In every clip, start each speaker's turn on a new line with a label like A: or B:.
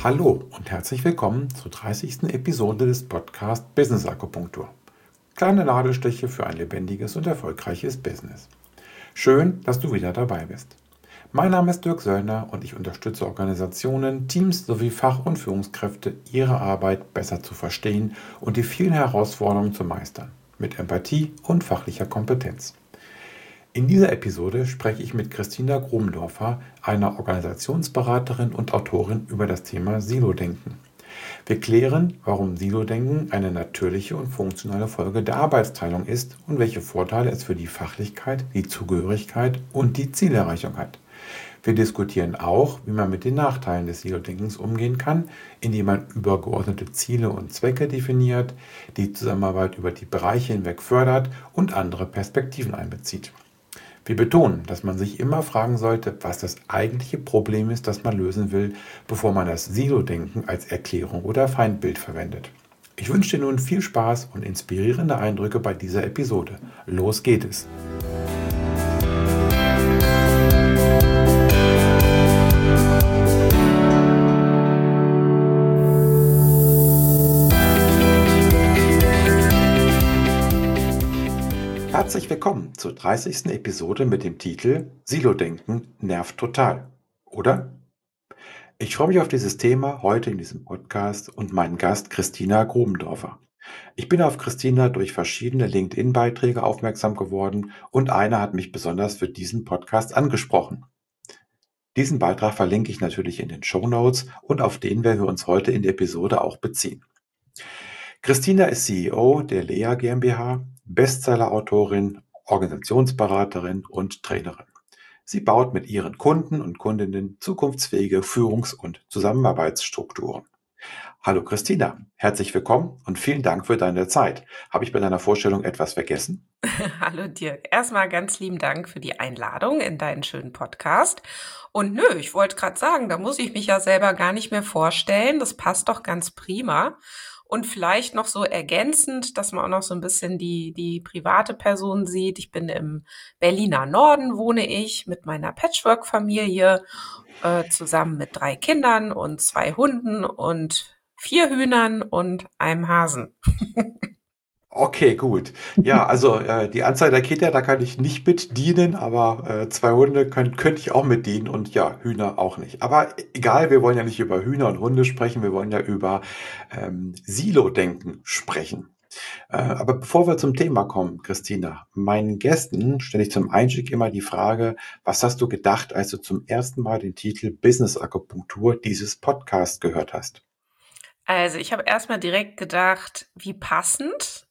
A: Hallo und herzlich willkommen zur 30. Episode des Podcasts Business Akupunktur. Kleine Nadelstiche für ein lebendiges und erfolgreiches Business. Schön, dass du wieder dabei bist. Mein Name ist Dirk Söllner und ich unterstütze Organisationen, Teams sowie Fach- und Führungskräfte, ihre Arbeit besser zu verstehen und die vielen Herausforderungen zu meistern, mit Empathie und fachlicher Kompetenz. In dieser Episode spreche ich mit Christina Gromendorfer, einer Organisationsberaterin und Autorin, über das Thema Silo-Denken. Wir klären, warum Silo-Denken eine natürliche und funktionale Folge der Arbeitsteilung ist und welche Vorteile es für die Fachlichkeit, die Zugehörigkeit und die Zielerreichung hat. Wir diskutieren auch, wie man mit den Nachteilen des Silo-Denkens umgehen kann, indem man übergeordnete Ziele und Zwecke definiert, die Zusammenarbeit über die Bereiche hinweg fördert und andere Perspektiven einbezieht. Wir betonen, dass man sich immer fragen sollte, was das eigentliche Problem ist, das man lösen will, bevor man das Silo-Denken als Erklärung oder Feindbild verwendet. Ich wünsche dir nun viel Spaß und inspirierende Eindrücke bei dieser Episode. Los geht es! Herzlich willkommen zur 30. Episode mit dem Titel Silo-Denken nervt total, oder? Ich freue mich auf dieses Thema heute in diesem Podcast und meinen Gast Christina Gromendorfer. Ich bin auf Christina durch verschiedene LinkedIn-Beiträge aufmerksam geworden und einer hat mich besonders für diesen Podcast angesprochen. Diesen Beitrag verlinke ich natürlich in den Shownotes und auf den werden wir uns heute in der Episode auch beziehen. Christina ist CEO der Lea GmbH, Bestseller-Autorin, Organisationsberaterin und Trainerin. Sie baut mit ihren Kunden und Kundinnen zukunftsfähige Führungs- und Zusammenarbeitsstrukturen. Hallo Christina, herzlich willkommen und vielen Dank für deine Zeit. Habe ich bei deiner Vorstellung etwas vergessen?
B: Hallo Dirk, erstmal ganz lieben Dank für die Einladung in deinen schönen Podcast. Und ich wollte gerade sagen, da muss ich mich ja selber gar nicht mehr vorstellen. Das passt doch ganz prima. Und vielleicht noch so ergänzend, dass man auch noch so ein bisschen die private Person sieht. Ich bin im Berliner Norden, wohne ich mit meiner Patchwork-Familie, zusammen mit 3 Kindern und 2 Hunden und 4 Hühnern und einem Hasen.
A: Okay, gut. Ja, also die Anzahl der Kinder, da kann ich nicht mit dienen, aber 2 Hunde könnte ich auch mit dienen und ja, Hühner auch nicht. Aber egal, wir wollen ja nicht über Hühner und Hunde sprechen, wir wollen ja über Silo-Denken sprechen. Aber bevor wir zum Thema kommen, Christina, meinen Gästen stelle ich zum Einstieg immer die Frage, was hast du gedacht, als du zum ersten Mal den Titel Business Akupunktur dieses Podcasts gehört hast?
B: Also ich habe erstmal direkt gedacht, wie passend,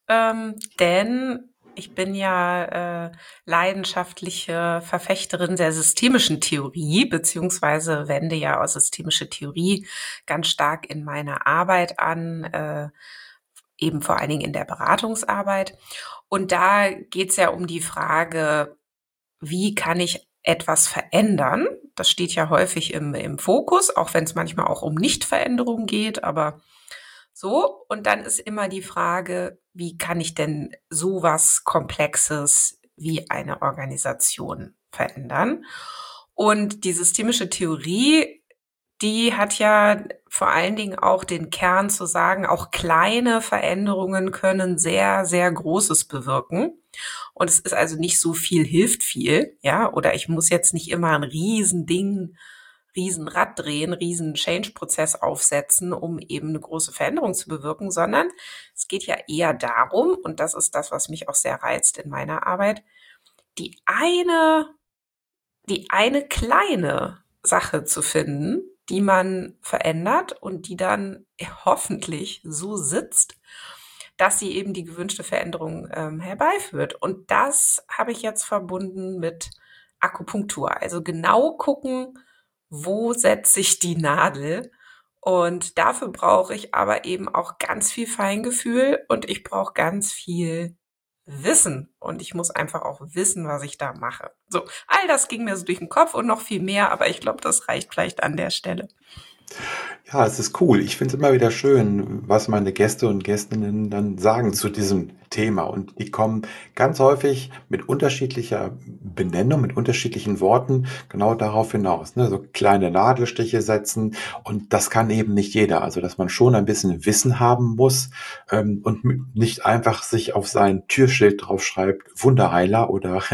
B: denn ich bin ja leidenschaftliche Verfechterin der systemischen Theorie, beziehungsweise wende ja auch systemische Theorie ganz stark in meiner Arbeit an, eben vor allen Dingen in der Beratungsarbeit. Und da geht's ja um die Frage, wie kann ich etwas verändern? Das steht ja häufig im Fokus, auch wenn es manchmal auch um Nichtveränderung geht, aber so. Und dann ist immer die Frage, wie kann ich denn sowas Komplexes wie eine Organisation verändern? Und die systemische Theorie, die hat ja vor allen Dingen auch den Kern zu sagen, auch kleine Veränderungen können sehr, sehr Großes bewirken. Und es ist also nicht so viel hilft viel, ja, oder ich muss jetzt nicht immer ein Riesending, Riesenrad drehen, riesen Change-Prozess aufsetzen, um eben eine große Veränderung zu bewirken, sondern es geht ja eher darum, und das ist das, was mich auch sehr reizt in meiner Arbeit, die eine, die eine kleine Sache zu finden, die man verändert und die dann hoffentlich so sitzt, dass sie eben die gewünschte Veränderung herbeiführt. Und das habe ich jetzt verbunden mit Akupunktur. Also genau gucken, wo setze ich die Nadel? Und dafür brauche ich aber eben auch ganz viel Feingefühl und ich brauche ganz viel Wissen. Und ich muss einfach auch wissen, was ich da mache. So, all das ging mir so durch den Kopf und noch viel mehr, aber ich glaube, das reicht vielleicht an der Stelle.
A: Ja, es ist cool. Ich finde es immer wieder schön, was meine Gäste und Gästinnen dann sagen zu diesem Thema. Und die kommen ganz häufig mit unterschiedlicher Benennung, mit unterschiedlichen Worten genau darauf hinaus. Ne? So kleine Nadelstiche setzen. Und das kann eben nicht jeder. Also, dass man schon ein bisschen Wissen haben muss und nicht einfach sich auf sein Türschild draufschreibt, Wunderheiler oder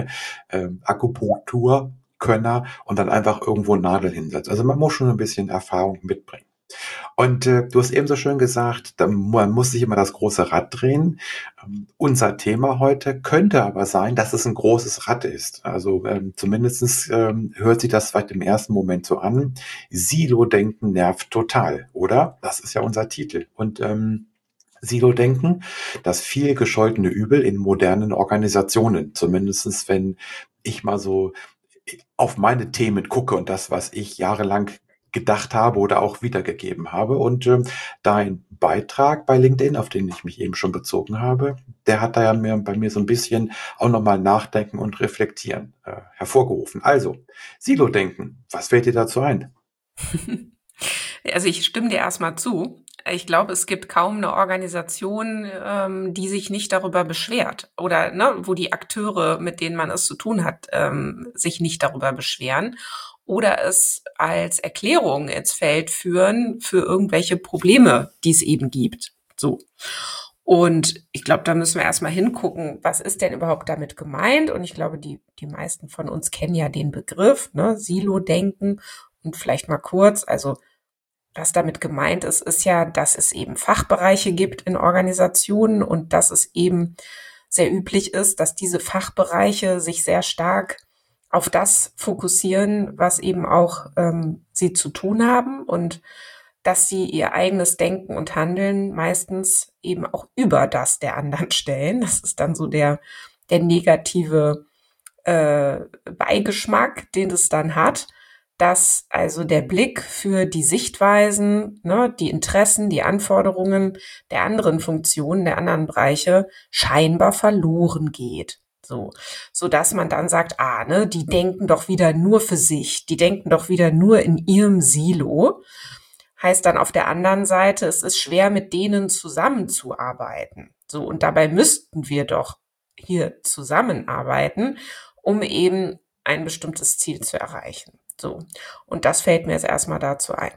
A: Akupunkturkönner und dann einfach irgendwo Nadel hinsetzt. Also man muss schon ein bisschen Erfahrung mitbringen. Und du hast eben so schön gesagt, man muss sich immer das große Rad drehen. Unser Thema heute könnte aber sein, dass es ein großes Rad ist. Also zumindest hört sich das vielleicht im ersten Moment so an. Silo-Denken nervt total, oder? Das ist ja unser Titel. Und Silo-Denken, das viel gescholtene Übel in modernen Organisationen. Zumindestens wenn ich mal so auf meine Themen gucke und das, was ich jahrelang gedacht habe oder auch wiedergegeben habe. Und dein Beitrag bei LinkedIn, auf den ich mich eben schon bezogen habe, der hat da ja bei mir so ein bisschen auch nochmal Nachdenken und Reflektieren hervorgerufen. Also, Silo-Denken, was fällt dir dazu ein?
B: Also ich stimme dir erstmal zu. Ich glaube, es gibt kaum eine Organisation, die sich nicht darüber beschwert oder ne, wo die Akteure, mit denen man es zu tun hat, sich nicht darüber beschweren oder es als Erklärung ins Feld führen für irgendwelche Probleme, die es eben gibt. So. Und ich glaube, da müssen wir erstmal hingucken, was ist denn überhaupt damit gemeint? Und ich glaube, die meisten von uns kennen ja den Begriff, ne, Silo-Denken. Und vielleicht mal kurz, also was damit gemeint ist, ist ja, dass es eben Fachbereiche gibt in Organisationen und dass es eben sehr üblich ist, dass diese Fachbereiche sich sehr stark auf das fokussieren, was eben auch sie zu tun haben und dass sie ihr eigenes Denken und Handeln meistens eben auch über das der anderen stellen. Das ist dann so der negative Beigeschmack, den es dann hat, dass also der Blick für die Sichtweisen, ne, die Interessen, die Anforderungen der anderen Funktionen, der anderen Bereiche scheinbar verloren geht. So dass man dann sagt, ne, die denken doch wieder nur für sich, die denken doch wieder nur in ihrem Silo. Heißt dann auf der anderen Seite, es ist schwer, mit denen zusammenzuarbeiten. So, und dabei müssten wir doch hier zusammenarbeiten, um eben ein bestimmtes Ziel zu erreichen. So. Und das fällt mir jetzt erstmal dazu ein.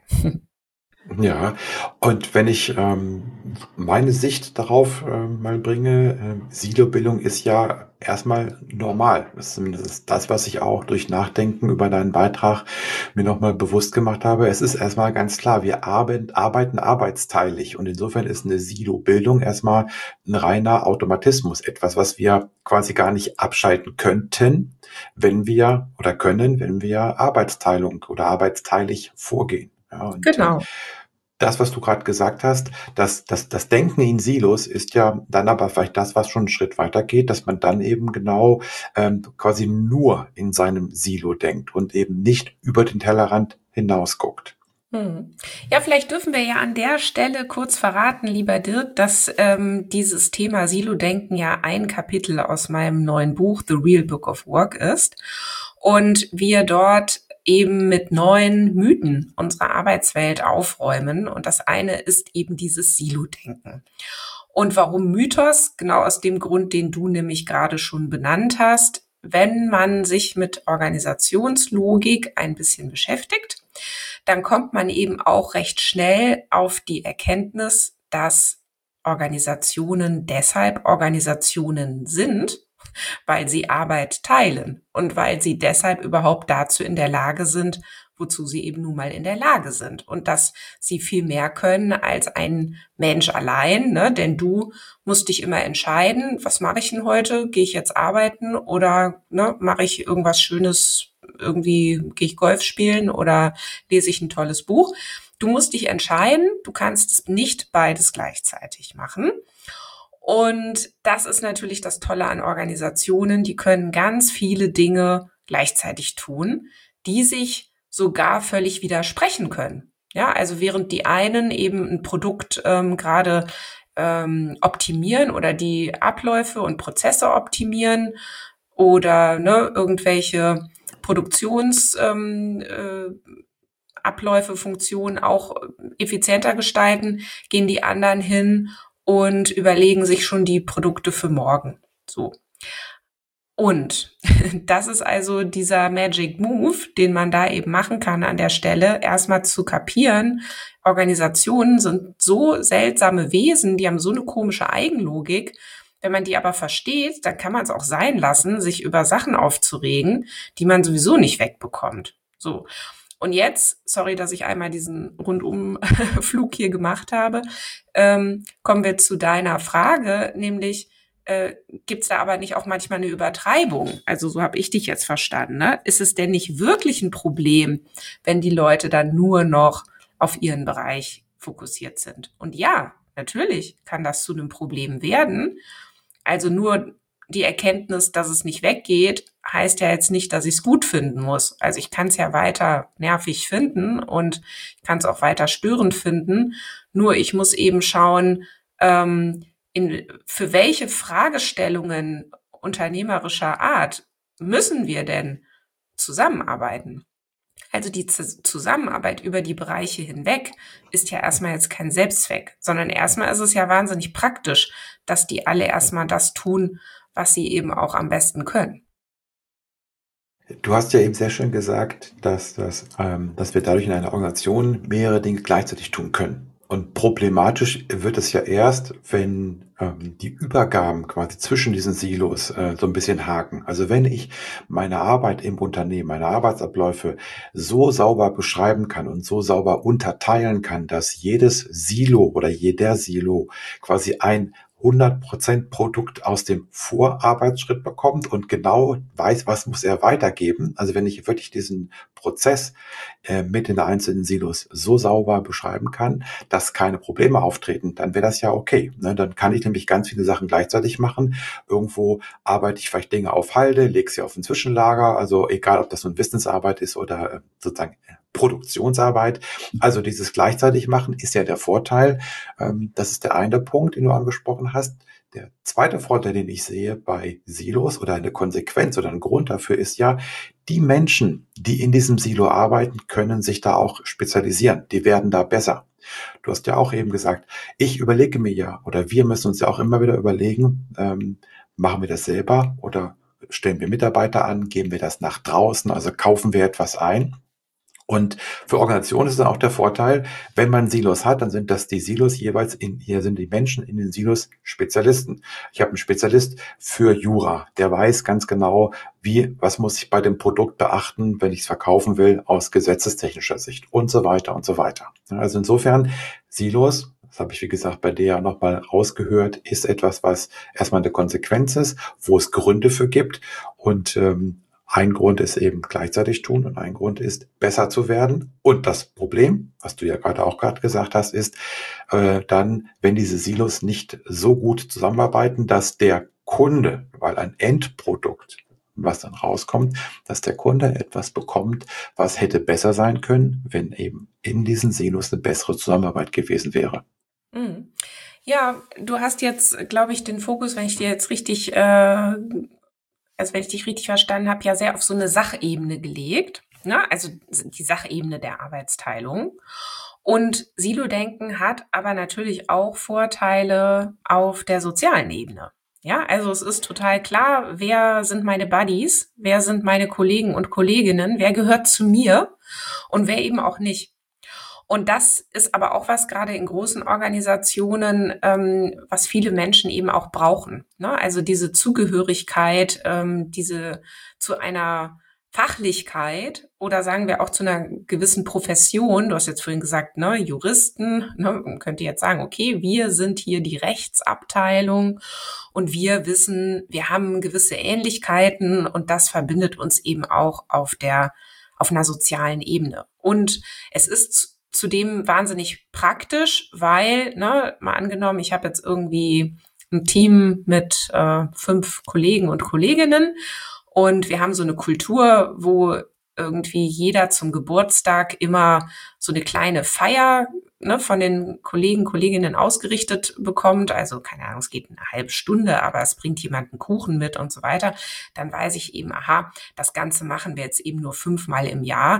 A: Ja, und wenn ich meine Sicht darauf mal bringe, Silobildung ist ja erstmal normal. Das ist zumindest das, was ich auch durch Nachdenken über deinen Beitrag mir nochmal bewusst gemacht habe. Es ist erstmal ganz klar, wir arbeiten arbeitsteilig und insofern ist eine Silobildung erstmal ein reiner Automatismus, etwas, was wir quasi gar nicht abschalten könnten, wenn wir oder können, wenn wir Arbeitsteilung oder arbeitsteilig vorgehen. Ja, und
B: Genau.
A: das, was du gerade gesagt hast, das Denken in Silos ist ja dann aber vielleicht das, was schon einen Schritt weiter geht, dass man dann eben genau quasi nur in seinem Silo denkt und eben nicht über den Tellerrand hinaus guckt.
B: Hm. Ja, vielleicht dürfen wir ja an der Stelle kurz verraten, lieber Dirk, dass dieses Thema Silo-Denken ja ein Kapitel aus meinem neuen Buch The Real Book of Work ist und wir dort eben mit neuen Mythen unserer Arbeitswelt aufräumen. Und das eine ist eben dieses Silo-Denken. Und warum Mythos? Genau aus dem Grund, den du nämlich gerade schon benannt hast. Wenn man sich mit Organisationslogik ein bisschen beschäftigt, dann kommt man eben auch recht schnell auf die Erkenntnis, dass Organisationen deshalb Organisationen sind, weil sie Arbeit teilen und weil sie deshalb überhaupt dazu in der Lage sind, wozu sie eben nun mal in der Lage sind und dass sie viel mehr können als ein Mensch allein, ne? Denn du musst dich immer entscheiden, was mache ich denn heute? Gehe ich jetzt arbeiten oder ne, mache ich irgendwas Schönes, irgendwie gehe ich Golf spielen oder lese ich ein tolles Buch? Du musst dich entscheiden, du kannst es nicht beides gleichzeitig machen. Und das ist natürlich das Tolle an Organisationen. Die können ganz viele Dinge gleichzeitig tun, die sich sogar völlig widersprechen können. Ja, also während die einen eben ein Produkt gerade optimieren oder die Abläufe und Prozesse optimieren oder ne, irgendwelche Produktions Abläufe, Funktionen auch effizienter gestalten, gehen die anderen hin und überlegen sich schon die Produkte für morgen. So. Und das ist also dieser Magic Move, den man da eben machen kann an der Stelle, erstmal zu kapieren, Organisationen sind so seltsame Wesen, die haben so eine komische Eigenlogik. Wenn man die aber versteht, dann kann man es auch sein lassen, sich über Sachen aufzuregen, die man sowieso nicht wegbekommt. So. Und jetzt, sorry, dass ich einmal diesen Rundumflug hier gemacht habe, kommen wir zu deiner Frage, nämlich, gibt es da aber nicht auch manchmal eine Übertreibung? Also so habe ich dich jetzt verstanden. Ne? Ist es denn nicht wirklich ein Problem, wenn die Leute dann nur noch auf ihren Bereich fokussiert sind? Und ja, natürlich kann das zu einem Problem werden. Also nur die Erkenntnis, dass es nicht weggeht, heißt ja jetzt nicht, dass ich es gut finden muss. Also ich kann es ja weiter nervig finden und ich kann es auch weiter störend finden. Nur ich muss eben schauen, für welche Fragestellungen unternehmerischer Art müssen wir denn zusammenarbeiten? Also die Zusammenarbeit über die Bereiche hinweg ist ja erstmal jetzt kein Selbstzweck, sondern erstmal ist es ja wahnsinnig praktisch, dass die alle erstmal das tun, was sie eben auch am besten können.
A: Du hast ja eben sehr schön gesagt, dass wir dadurch in einer Organisation mehrere Dinge gleichzeitig tun können. Und problematisch wird es ja erst, wenn die Übergaben quasi zwischen diesen Silos so ein bisschen haken. Also wenn ich meine Arbeit im Unternehmen, meine Arbeitsabläufe so sauber beschreiben kann und so sauber unterteilen kann, dass jedes Silo oder jeder Silo quasi ein 100% Produkt aus dem Vorarbeitsschritt bekommt und genau weiß, was muss er weitergeben. Also wenn ich wirklich diesen Prozess mit den einzelnen Silos so sauber beschreiben kann, dass keine Probleme auftreten, dann wäre das ja okay. Ne? Dann kann ich nämlich ganz viele Sachen gleichzeitig machen. Irgendwo arbeite ich vielleicht Dinge auf Halde, lege sie auf ein Zwischenlager, also egal, ob das nun Wissensarbeit ist oder sozusagen Produktionsarbeit. Also dieses gleichzeitig machen ist ja der Vorteil. Das ist der eine Punkt, den du angesprochen hast. Der zweite Vorteil, den ich sehe bei Silos oder eine Konsequenz oder ein Grund dafür ist ja, die Menschen, die in diesem Silo arbeiten, können sich da auch spezialisieren. Die werden da besser. Du hast ja auch eben gesagt, ich überlege mir ja, oder wir müssen uns ja auch immer wieder überlegen, machen wir das selber oder stellen wir Mitarbeiter an, geben wir das nach draußen, also kaufen wir etwas ein. Und für Organisationen ist dann auch der Vorteil, wenn man Silos hat, dann sind das die Silos jeweils hier sind die Menschen in den Silos Spezialisten. Ich habe einen Spezialist für Jura, der weiß ganz genau, was muss ich bei dem Produkt beachten, wenn ich es verkaufen will, aus gesetzestechnischer Sicht und so weiter und so weiter. Also insofern Silos, das habe ich wie gesagt bei dir ja nochmal rausgehört, ist etwas, was erstmal eine Konsequenz ist, wo es Gründe für gibt und ein Grund ist eben gleichzeitig tun und ein Grund ist besser zu werden. Und das Problem, was du ja gerade gesagt hast, ist dann, wenn diese Silos nicht so gut zusammenarbeiten, dass der Kunde, weil ein Endprodukt, was dann rauskommt, dass der Kunde etwas bekommt, was hätte besser sein können, wenn eben in diesen Silos eine bessere Zusammenarbeit gewesen wäre.
B: Mhm. Ja, du hast jetzt, glaube ich, den Fokus, wenn ich dir jetzt richtig also wenn ich dich richtig verstanden habe, ja sehr auf so eine Sachebene gelegt, ne? Also die Sachebene der Arbeitsteilung. Und Silo-Denken hat aber natürlich auch Vorteile auf der sozialen Ebene. Ja, also es ist total klar, wer sind meine Buddies, wer sind meine Kollegen und Kolleginnen, wer gehört zu mir und wer eben auch nicht. Und das ist aber auch was gerade in großen Organisationen, was viele Menschen eben auch brauchen. Ne? Also diese Zugehörigkeit, diese zu einer Fachlichkeit oder sagen wir auch zu einer gewissen Profession. Du hast jetzt vorhin gesagt, ne, Juristen, ne, man könnte jetzt sagen, okay, wir sind hier die Rechtsabteilung und wir wissen, wir haben gewisse Ähnlichkeiten und das verbindet uns eben auch auf einer sozialen Ebene. Und es ist zudem wahnsinnig praktisch, weil, ne, mal angenommen, ich habe jetzt irgendwie ein Team mit 5 Kollegen und Kolleginnen und wir haben so eine Kultur, wo irgendwie jeder zum Geburtstag immer so eine kleine Feier, ne, von den Kollegen, Kolleginnen ausgerichtet bekommt. Also keine Ahnung, es geht eine halbe Stunde, aber es bringt jemand einen Kuchen mit und so weiter. Dann weiß ich eben, aha, das Ganze machen wir jetzt eben nur 5-mal im Jahr.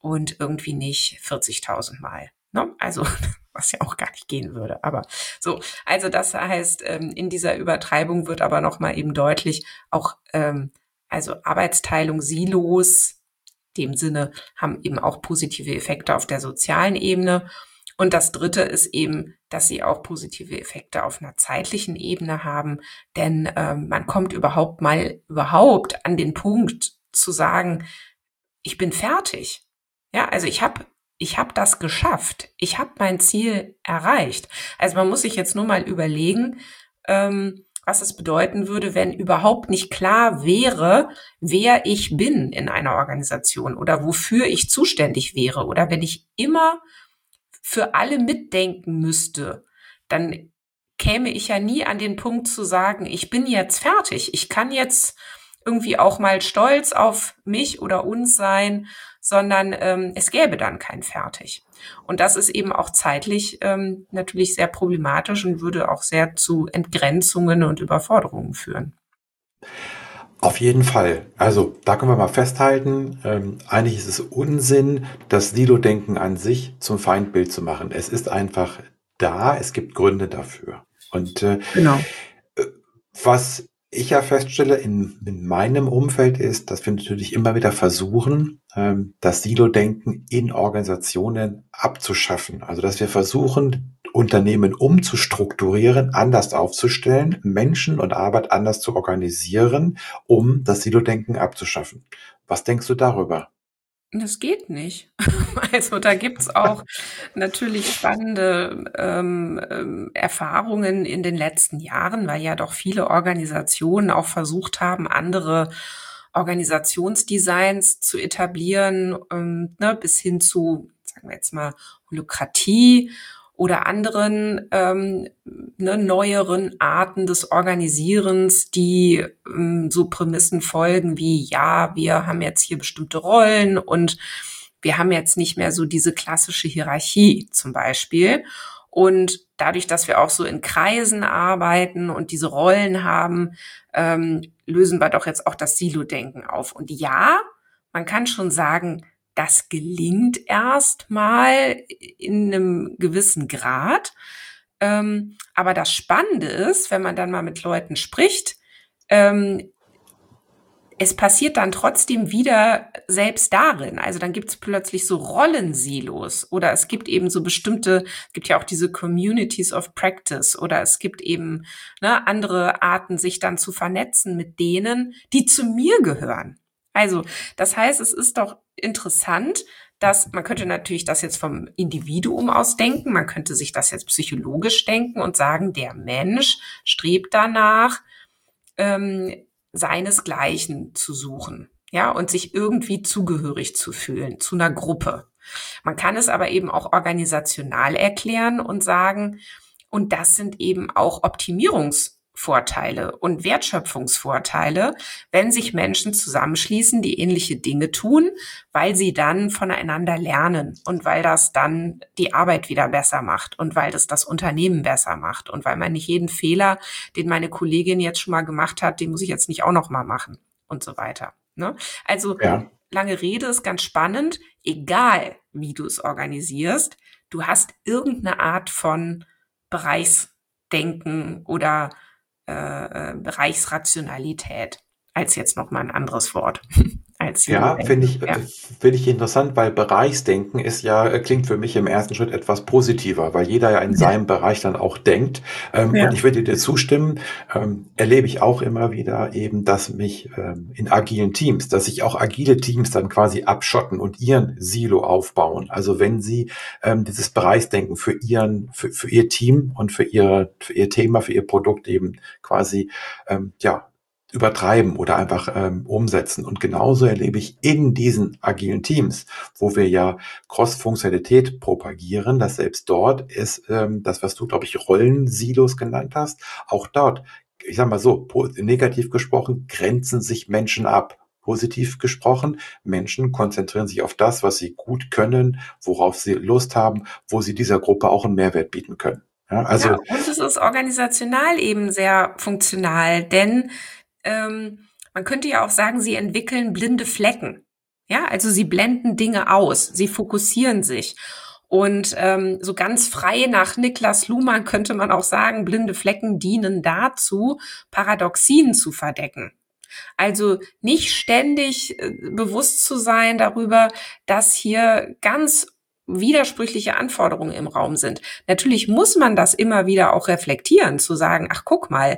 B: und irgendwie nicht 40.000 Mal. Ne? Also, was ja auch gar nicht gehen würde. Aber so, also das heißt, in dieser Übertreibung wird aber nochmal eben deutlich, auch also Arbeitsteilung, Silos, dem Sinne, haben eben auch positive Effekte auf der sozialen Ebene. Und das Dritte ist eben, dass sie auch positive Effekte auf einer zeitlichen Ebene haben, denn man kommt überhaupt an den Punkt zu sagen, ich bin fertig. Ja, also ich hab das geschafft. Ich habe mein Ziel erreicht. Also man muss sich jetzt nur mal überlegen, was es bedeuten würde, wenn überhaupt nicht klar wäre, wer ich bin in einer Organisation oder wofür ich zuständig wäre oder wenn ich immer für alle mitdenken müsste, dann käme ich ja nie an den Punkt zu sagen, ich bin jetzt fertig. Ich kann jetzt irgendwie auch mal stolz auf mich oder uns sein, sondern es gäbe dann kein Fertig. Und das ist eben auch zeitlich natürlich sehr problematisch und würde auch sehr zu Entgrenzungen und Überforderungen führen.
A: Auf jeden Fall. Also da können wir mal festhalten, eigentlich ist es Unsinn, das Silo-Denken an sich zum Feindbild zu machen. Es ist einfach da, es gibt Gründe dafür. Und
B: Genau.
A: was ich ja feststelle in meinem Umfeld ist, dass wir natürlich immer wieder versuchen, das Silo-Denken in Organisationen abzuschaffen. Also dass wir versuchen, Unternehmen umzustrukturieren, anders aufzustellen, Menschen und Arbeit anders zu organisieren, um das Silo-Denken abzuschaffen. Was denkst du darüber?
B: Das geht nicht. Also da gibt's auch natürlich spannende Erfahrungen in den letzten Jahren, weil ja doch viele Organisationen auch versucht haben, andere Organisationsdesigns zu etablieren, ne, bis hin zu, sagen wir jetzt mal, Holokratie oder anderen ne, neueren Arten des Organisierens, die so Prämissen folgen wie, ja, wir haben jetzt hier bestimmte Rollen und wir haben jetzt nicht mehr so diese klassische Hierarchie zum Beispiel. Und dadurch, dass wir auch so in Kreisen arbeiten und diese Rollen haben, lösen wir doch jetzt auch das Silo-Denken auf. Und ja, man kann schon sagen, das gelingt erst mal in einem gewissen Grad. Aber das Spannende ist, wenn man dann mal mit Leuten spricht, es passiert dann trotzdem wieder selbst darin. Also dann gibt es plötzlich so Rollensilos oder es gibt eben so bestimmte, es gibt ja auch diese Communities of Practice oder es gibt eben ne, andere Arten, sich dann zu vernetzen mit denen, die zu mir gehören. Also das heißt, es ist doch interessant, dass man könnte natürlich das jetzt vom Individuum aus denken, man könnte sich das jetzt psychologisch denken und sagen, der Mensch strebt danach, seinesgleichen zu suchen, ja, und sich irgendwie zugehörig zu fühlen zu einer Gruppe. Man kann es aber eben auch organisational erklären und sagen, und das sind eben auch Optimierungsvorteile und Wertschöpfungsvorteile, wenn sich Menschen zusammenschließen, die ähnliche Dinge tun, weil sie dann voneinander lernen und weil das dann die Arbeit wieder besser macht und weil das Unternehmen besser macht und weil man nicht jeden Fehler, den meine Kollegin jetzt schon mal gemacht hat, den muss ich jetzt nicht auch noch mal machen und so weiter. Ne? Also
A: Ja.
B: lange Rede ist ganz spannend, egal wie du es organisierst, du hast irgendeine Art von Bereichsdenken oder Bereichsrationalität als jetzt noch mal ein anderes Wort als
A: Ja, finde
B: Silo-Denken.
A: ich,
B: Ja.
A: finde ich interessant, weil Bereichsdenken ist ja, klingt für mich im ersten Schritt etwas positiver, weil jeder ja in
B: Ja.
A: seinem Bereich dann auch denkt. Und
B: Ja.
A: ich würde dir zustimmen, erlebe ich auch immer wieder eben, dass mich in agilen Teams, dass sich auch agile Teams dann quasi abschotten und ihren Silo aufbauen. Also wenn sie dieses Bereichsdenken für ihr Team und für ihr Thema, für ihr Produkt eben quasi ja übertreiben oder einfach umsetzen. Und genauso erlebe ich in diesen agilen Teams, wo wir ja Cross-Funktionalität propagieren, dass selbst dort ist das, was du, glaube ich, Rollensilos genannt hast, auch dort, ich sag mal so, negativ gesprochen, grenzen sich Menschen ab. Positiv gesprochen, Menschen konzentrieren sich auf das, was sie gut können, worauf sie Lust haben, wo sie dieser Gruppe auch einen Mehrwert bieten können. Ja,
B: Ja,
A: also
B: und es ist organisational eben sehr funktional, denn man könnte ja auch sagen, sie entwickeln blinde Flecken. Ja, also sie blenden Dinge aus, sie fokussieren sich. Und so ganz frei nach Niklas Luhmann könnte man auch sagen, blinde Flecken dienen dazu, Paradoxien zu verdecken. Also nicht ständig bewusst zu sein darüber, dass hier ganz widersprüchliche Anforderungen im Raum sind. Natürlich muss man das immer wieder auch reflektieren, zu sagen, ach guck mal,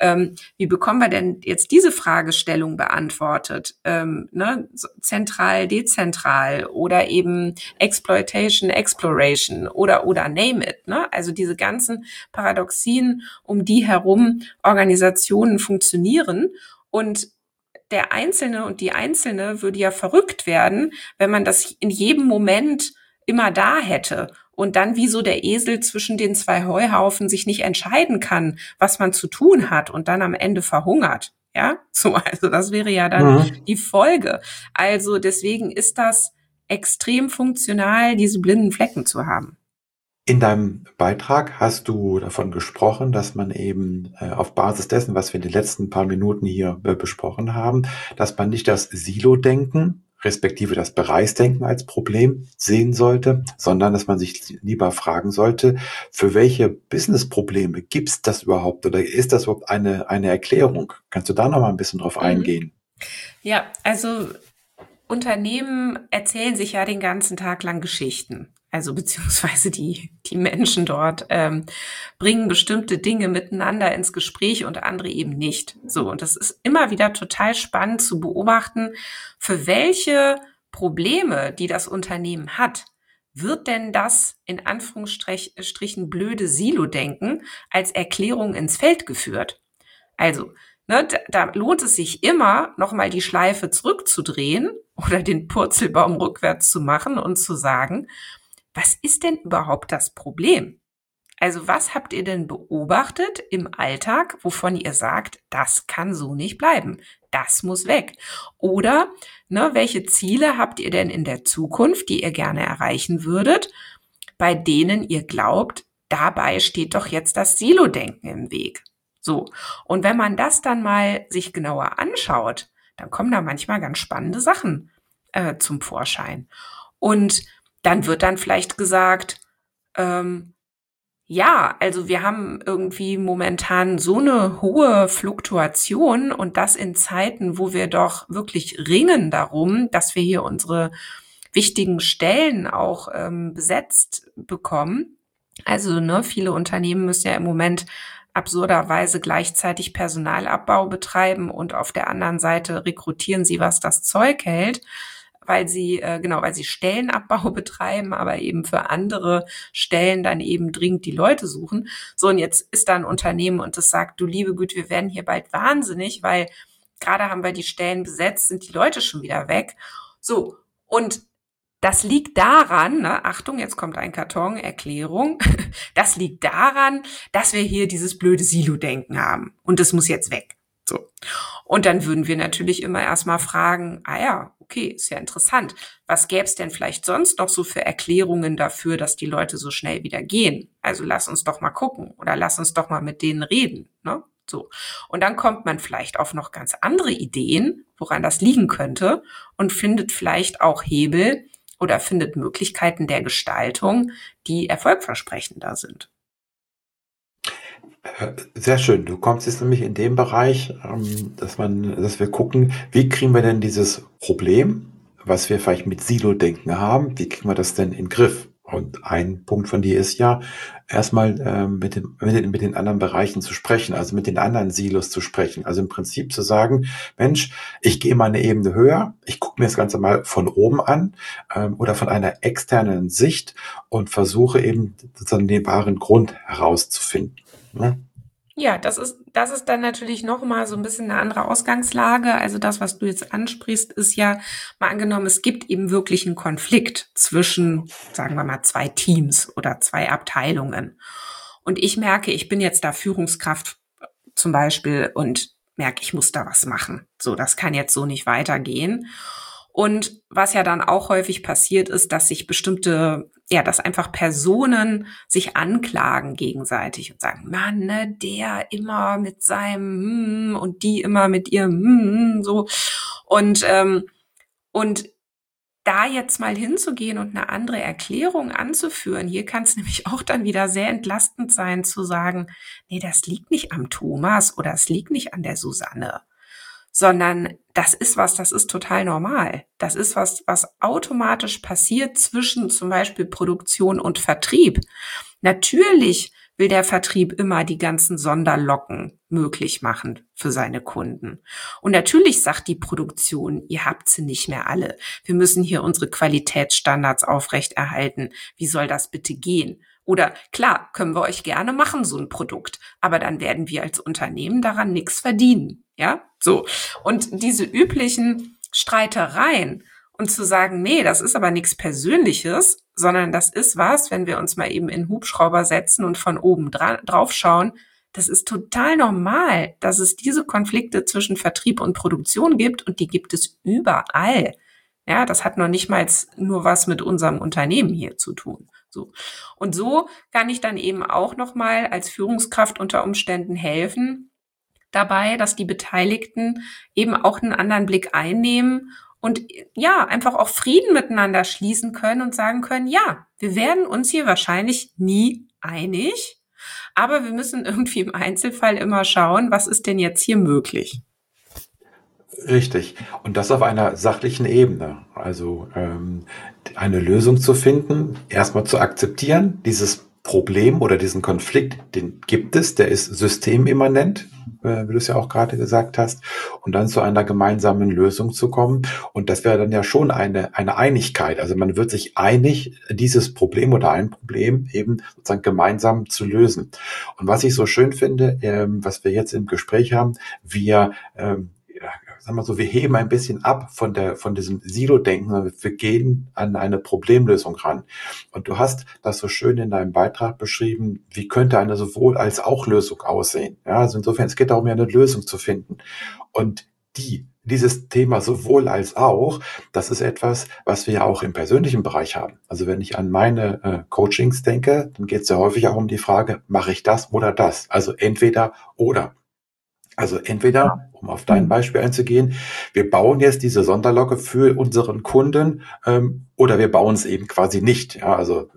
B: wie bekommen wir denn jetzt diese Fragestellung beantwortet? Ne? Zentral, dezentral oder eben Exploitation, Exploration oder name it. Ne? Also diese ganzen Paradoxien, um die herum Organisationen funktionieren. Und der Einzelne und die Einzelne würde ja verrückt werden, wenn man das in jedem Moment immer da hätte und dann wie so der Esel zwischen den zwei Heuhaufen sich nicht entscheiden kann, was man zu tun hat und dann am Ende verhungert. Ja, so, also das wäre ja dann die Folge. Also deswegen ist das extrem funktional, diese blinden Flecken zu haben.
A: In deinem Beitrag hast du davon gesprochen, dass man eben auf Basis dessen, was wir in den letzten paar Minuten hier besprochen haben, dass man nicht das Silo-Denken, respektive das Bereichsdenken als Problem sehen sollte, sondern dass man sich lieber fragen sollte, für welche Business-Probleme gibt es das überhaupt oder ist das überhaupt eine Erklärung? Kannst du da noch mal ein bisschen drauf eingehen?
B: Ja, also Unternehmen erzählen sich ja den ganzen Tag lang Geschichten. Also beziehungsweise die Menschen dort bringen bestimmte Dinge miteinander ins Gespräch und andere eben nicht. So, und das ist immer wieder total spannend zu beobachten, für welche Probleme, die das Unternehmen hat, wird denn das in Anführungsstrichen blöde Silo-Denken als Erklärung ins Feld geführt? Also, ne, da lohnt es sich immer, nochmal die Schleife zurückzudrehen oder den Purzelbaum rückwärts zu machen und zu sagen, was ist denn überhaupt das Problem? Also was habt ihr denn beobachtet im Alltag, wovon ihr sagt, das kann so nicht bleiben, das muss weg? Oder ne, welche Ziele habt ihr denn in der Zukunft, die ihr gerne erreichen würdet, bei denen ihr glaubt, dabei steht doch jetzt das Silo-Denken im Weg? So, und wenn man das dann mal sich genauer anschaut, dann kommen da manchmal ganz spannende Sachen zum Vorschein. Und dann wird dann vielleicht gesagt, ja, also wir haben irgendwie momentan so eine hohe Fluktuation und das in Zeiten, wo wir doch wirklich ringen darum, dass wir hier unsere wichtigen Stellen auch besetzt bekommen. Also ne, viele Unternehmen müssen ja im Moment absurderweise gleichzeitig Personalabbau betreiben und auf der anderen Seite rekrutieren sie, was das Zeug hält, weil sie Stellenabbau betreiben, aber eben für andere Stellen dann eben dringend die Leute suchen. So, und jetzt ist da ein Unternehmen und das sagt, du liebe Güte, wir werden hier bald wahnsinnig, weil gerade haben wir die Stellen besetzt, sind die Leute schon wieder weg. So, und das liegt daran, ne, Achtung, jetzt kommt ein Karton, Erklärung, das liegt daran, dass wir hier dieses blöde Silo-Denken haben und das muss jetzt weg. So. Und dann würden wir natürlich immer erstmal fragen, ah ja, okay, ist ja interessant. Was gäbe es denn vielleicht sonst noch so für Erklärungen dafür, dass die Leute so schnell wieder gehen? Also lass uns doch mal gucken oder lass uns doch mal mit denen reden, ne? So. Und dann kommt man vielleicht auf noch ganz andere Ideen, woran das liegen könnte und findet vielleicht auch Hebel oder findet Möglichkeiten der Gestaltung, die erfolgversprechender sind.
A: Sehr schön. Du kommst jetzt nämlich in dem Bereich, dass wir gucken, wie kriegen wir denn dieses Problem, was wir vielleicht mit Silo-Denken haben, wie kriegen wir das denn in den Griff? Und ein Punkt von dir ist ja, erstmal mit den anderen Bereichen zu sprechen, also mit den anderen Silos zu sprechen. Also im Prinzip zu sagen, Mensch, ich gehe mal eine Ebene höher, ich gucke mir das Ganze mal von oben an oder von einer externen Sicht und versuche eben sozusagen den wahren Grund herauszufinden. Ne?
B: Ja, das ist dann natürlich noch mal so ein bisschen eine andere Ausgangslage. Also das, was du jetzt ansprichst, ist ja mal angenommen, es gibt eben wirklich einen Konflikt zwischen, sagen wir mal, zwei Teams oder zwei Abteilungen. Und ich merke, ich bin jetzt da Führungskraft zum Beispiel und merke, ich muss da was machen. So, das kann jetzt so nicht weitergehen. Und was ja dann auch häufig passiert ist, dass sich dass einfach Personen sich anklagen gegenseitig und sagen, Mann, ne, der immer mit seinem und die immer mit ihrem so. Und da jetzt mal hinzugehen und eine andere Erklärung anzuführen, hier kann es nämlich auch dann wieder sehr entlastend sein, zu sagen, nee, das liegt nicht am Thomas oder es liegt nicht an der Susanne, sondern das ist total normal. Das ist was automatisch passiert zwischen zum Beispiel Produktion und Vertrieb. Natürlich will der Vertrieb immer die ganzen Sonderlocken möglich machen für seine Kunden. Und natürlich sagt die Produktion, ihr habt sie nicht mehr alle. Wir müssen hier unsere Qualitätsstandards aufrechterhalten. Wie soll das bitte gehen? Oder klar, können wir euch gerne machen, so ein Produkt. Aber dann werden wir als Unternehmen daran nichts verdienen. Ja, so. Und diese üblichen Streitereien und zu sagen, nee, das ist aber nichts Persönliches, sondern das ist was, wenn wir uns mal eben in Hubschrauber setzen und von oben drauf schauen, das ist total normal, dass es diese Konflikte zwischen Vertrieb und Produktion gibt und die gibt es überall. Ja, das hat noch nicht mal nur was mit unserem Unternehmen hier zu tun. So. Und so kann ich dann eben auch noch mal als Führungskraft unter Umständen helfen dabei, dass die Beteiligten eben auch einen anderen Blick einnehmen und ja, einfach auch Frieden miteinander schließen können und sagen können, ja, wir werden uns hier wahrscheinlich nie einig, aber wir müssen irgendwie im Einzelfall immer schauen, was ist denn jetzt hier möglich?
A: Richtig. Und das auf einer sachlichen Ebene. Also eine Lösung zu finden, erstmal zu akzeptieren, dieses Problem oder diesen Konflikt, den gibt es, der ist systemimmanent, wie du es ja auch gerade gesagt hast, und dann zu einer gemeinsamen Lösung zu kommen. Und das wäre dann ja schon eine Einigkeit. Also man wird sich einig, dieses Problem oder ein Problem eben sozusagen gemeinsam zu lösen. Und was ich so schön finde, was wir jetzt im Gespräch haben, wir sagen wir so, wir heben ein bisschen ab von diesem Silo-Denken, wir gehen an eine Problemlösung ran. Und du hast das so schön in deinem Beitrag beschrieben, wie könnte eine sowohl als auch Lösung aussehen. Ja, also insofern, es geht darum, ja eine Lösung zu finden. Und dieses Thema sowohl als auch, das ist etwas, was wir ja auch im persönlichen Bereich haben. Also wenn ich an meine Coachings denke, dann geht es ja häufig auch um die Frage, mache ich das oder das? Also entweder oder. Also entweder, um auf dein Beispiel einzugehen, wir bauen jetzt diese Sonderlocke für unseren Kunden oder wir bauen es eben quasi nicht. Ja, also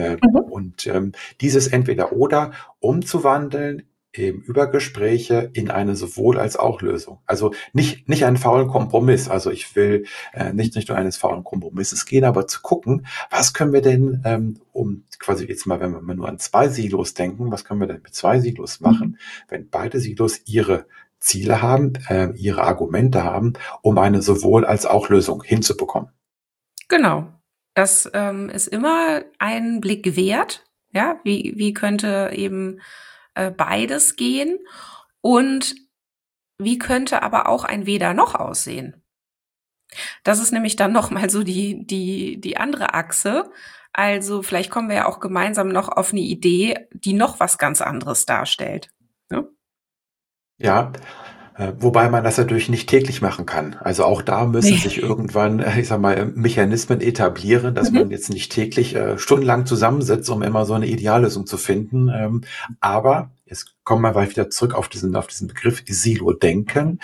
A: dieses Entweder-Oder umzuwandeln eben über Gespräche in eine sowohl als auch Lösung. Also nicht einen faulen Kompromiss. Also ich will nicht nur eines faulen Kompromisses gehen, aber zu gucken, was können wir denn, um quasi jetzt mal, wenn wir mal nur an zwei Silos denken, was können wir denn mit zwei Silos machen, wenn beide Silos ihre Ziele haben, ihre Argumente haben, um eine sowohl als auch Lösung hinzubekommen.
B: Genau. Das ist immer ein Blick wert. Ja, wie könnte eben beides gehen? Und wie könnte aber auch ein Weder noch aussehen? Das ist nämlich dann noch mal so die andere Achse. Also vielleicht kommen wir ja auch gemeinsam noch auf eine Idee, die noch was ganz anderes darstellt. Ne?
A: Ja, wobei man das natürlich nicht täglich machen kann. Also auch da müssen
B: Nee.
A: sich irgendwann, ich sag mal, Mechanismen etablieren, dass man
B: Mhm.
A: jetzt nicht täglich stundenlang zusammensitzt, um immer so eine Ideallösung zu finden. Aber jetzt kommen wir mal wieder zurück auf diesen Begriff Silo-Denken.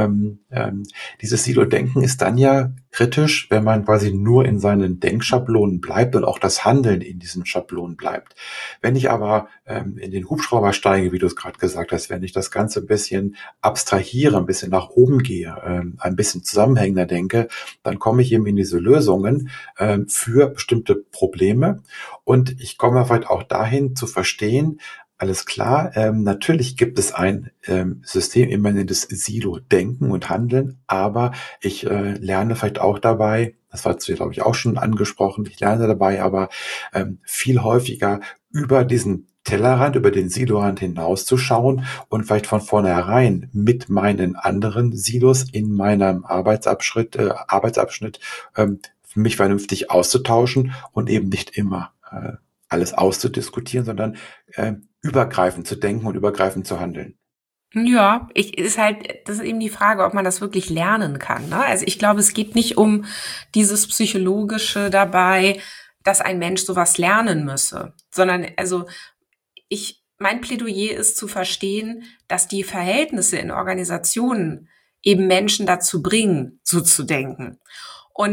A: Dieses Silo-Denken ist dann ja kritisch, wenn man quasi nur in seinen Denkschablonen bleibt und auch das Handeln in diesen Schablonen bleibt. Wenn ich aber in den Hubschrauber steige, wie du es gerade gesagt hast, wenn ich das Ganze ein bisschen abstrahiere, ein bisschen nach oben gehe, ein bisschen zusammenhängender denke, dann komme ich eben in diese Lösungen für bestimmte Probleme. Und ich komme vielleicht auch dahin zu verstehen, alles klar, natürlich gibt es ein systemimmanentes Silo-Denken und Handeln, aber ich lerne vielleicht auch dabei, das war jetzt, glaube ich, auch schon angesprochen, ich lerne dabei aber viel häufiger über diesen Tellerrand, über den Silorand hinauszuschauen und vielleicht von vornherein mit meinen anderen Silos in meinem Arbeitsabschnitt mich vernünftig auszutauschen und eben nicht immer alles auszudiskutieren, sondern übergreifend zu denken und übergreifend zu handeln.
B: Ja, das ist eben die Frage, ob man das wirklich lernen kann. Ne? Also ich glaube, es geht nicht um dieses Psychologische dabei, dass ein Mensch sowas lernen müsse, sondern also mein Plädoyer ist zu verstehen, dass die Verhältnisse in Organisationen eben Menschen dazu bringen, so zu denken. Und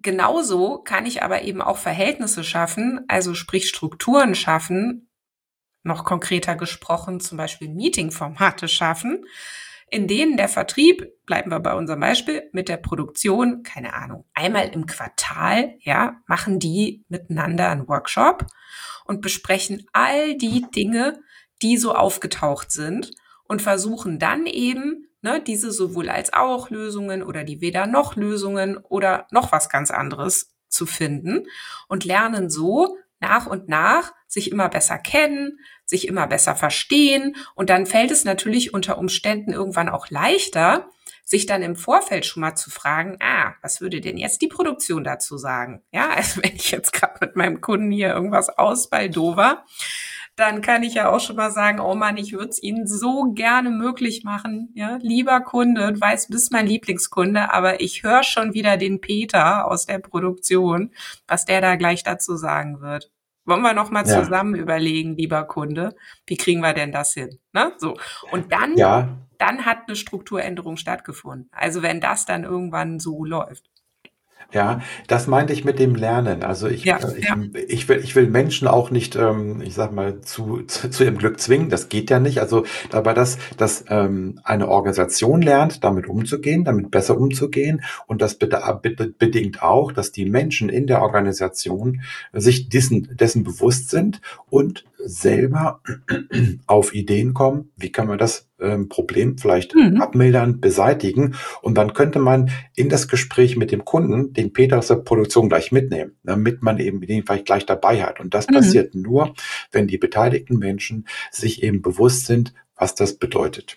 B: genauso kann ich aber eben auch Verhältnisse schaffen, also sprich Strukturen schaffen, noch konkreter gesprochen, zum Beispiel Meetingformate schaffen, in denen der Vertrieb, bleiben wir bei unserem Beispiel, mit der Produktion, keine Ahnung, einmal im Quartal, ja, machen die miteinander einen Workshop und besprechen all die Dinge, die so aufgetaucht sind und versuchen dann eben, diese sowohl als auch Lösungen oder die weder noch Lösungen oder noch was ganz anderes zu finden und lernen so nach und nach sich immer besser kennen, sich immer besser verstehen. Und dann fällt es natürlich unter Umständen irgendwann auch leichter, sich dann im Vorfeld schon mal zu fragen, was würde denn jetzt die Produktion dazu sagen? Ja, also wenn ich jetzt gerade mit meinem Kunden hier irgendwas ausbaldover, dann kann ich ja auch schon mal sagen, oh Mann, ich würde es Ihnen so gerne möglich machen. Ja, lieber Kunde, du weißt, du bist mein Lieblingskunde, aber ich höre schon wieder den Peter aus der Produktion, was der da gleich dazu sagen wird. Wollen wir noch mal
A: Ja,
B: zusammen überlegen, lieber Kunde, wie kriegen wir denn das hin? Ne? So. Und
A: ja.
B: dann hat eine Strukturänderung stattgefunden. Also wenn das dann irgendwann so läuft.
A: Ja, das meinte ich mit dem Lernen. Also
B: Ja, ja.
A: ich will Menschen auch nicht, ich sag mal, zu ihrem Glück zwingen. Das geht ja nicht. Also, aber dass eine Organisation lernt, damit umzugehen, damit besser umzugehen. Und das bedingt auch, dass die Menschen in der Organisation sich dessen bewusst sind und selber auf Ideen kommen. Wie kann man das Problem vielleicht
B: Mhm.
A: abmildern, beseitigen? Und dann könnte man in das Gespräch mit dem Kunden den Peter aus der Produktion gleich mitnehmen, damit man eben den vielleicht gleich dabei hat. Und das
B: Mhm.
A: passiert nur, wenn die beteiligten Menschen sich eben bewusst sind, was das bedeutet.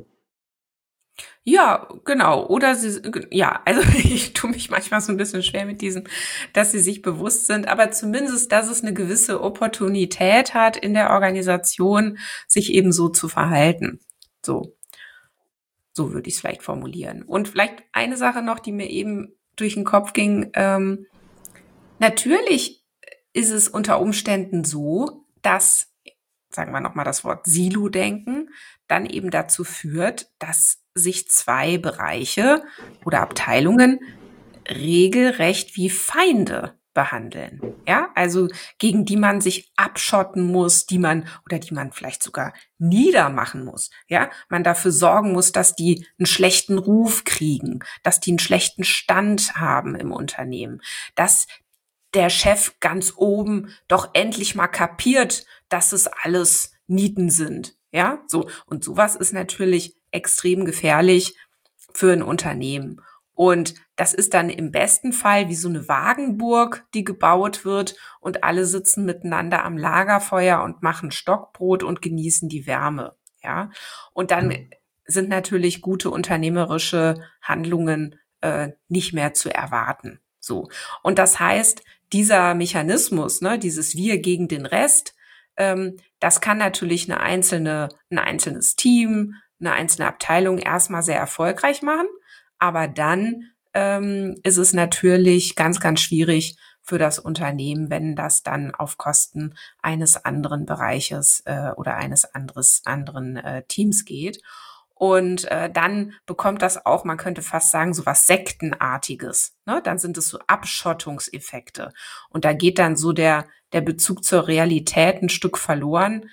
B: Ja, genau. Oder ja, also ich tue mich manchmal so ein bisschen schwer mit diesem, dass sie sich bewusst sind, aber zumindest, dass es eine gewisse Opportunität hat in der Organisation, sich eben so zu verhalten. So, so würde ich es vielleicht formulieren. Und vielleicht eine Sache noch, die mir eben durch den Kopf ging. Natürlich ist es unter Umständen so, dass, sagen wir nochmal das Wort Silo-Denken, dann eben dazu führt, dass sich zwei Bereiche oder Abteilungen regelrecht wie Feinde behandeln. Ja, also gegen die man sich abschotten muss, die man vielleicht sogar niedermachen muss. Ja, man dafür sorgen muss, dass die einen schlechten Ruf kriegen, dass die einen schlechten Stand haben im Unternehmen, dass der Chef ganz oben doch endlich mal kapiert, dass es alles Nieten sind. Ja, so. Und sowas ist natürlich extrem gefährlich für ein Unternehmen. Und das ist dann im besten Fall wie so eine Wagenburg, die gebaut wird und alle sitzen miteinander am Lagerfeuer und machen Stockbrot und genießen die Wärme. Ja, und dann sind natürlich gute unternehmerische Handlungen nicht mehr zu erwarten. So. Und das heißt, dieser Mechanismus, dieses Wir gegen den Rest, das kann natürlich ein einzelnes Team, eine einzelne Abteilung erstmal sehr erfolgreich machen, aber dann ist es natürlich ganz, ganz schwierig für das Unternehmen, wenn das dann auf Kosten eines anderen Bereiches oder eines anderen Teams geht. Und dann bekommt das auch, man könnte fast sagen, so was Sektenartiges. Ne? Dann sind es so Abschottungseffekte. Und da geht dann so der Bezug zur Realität ein Stück verloren.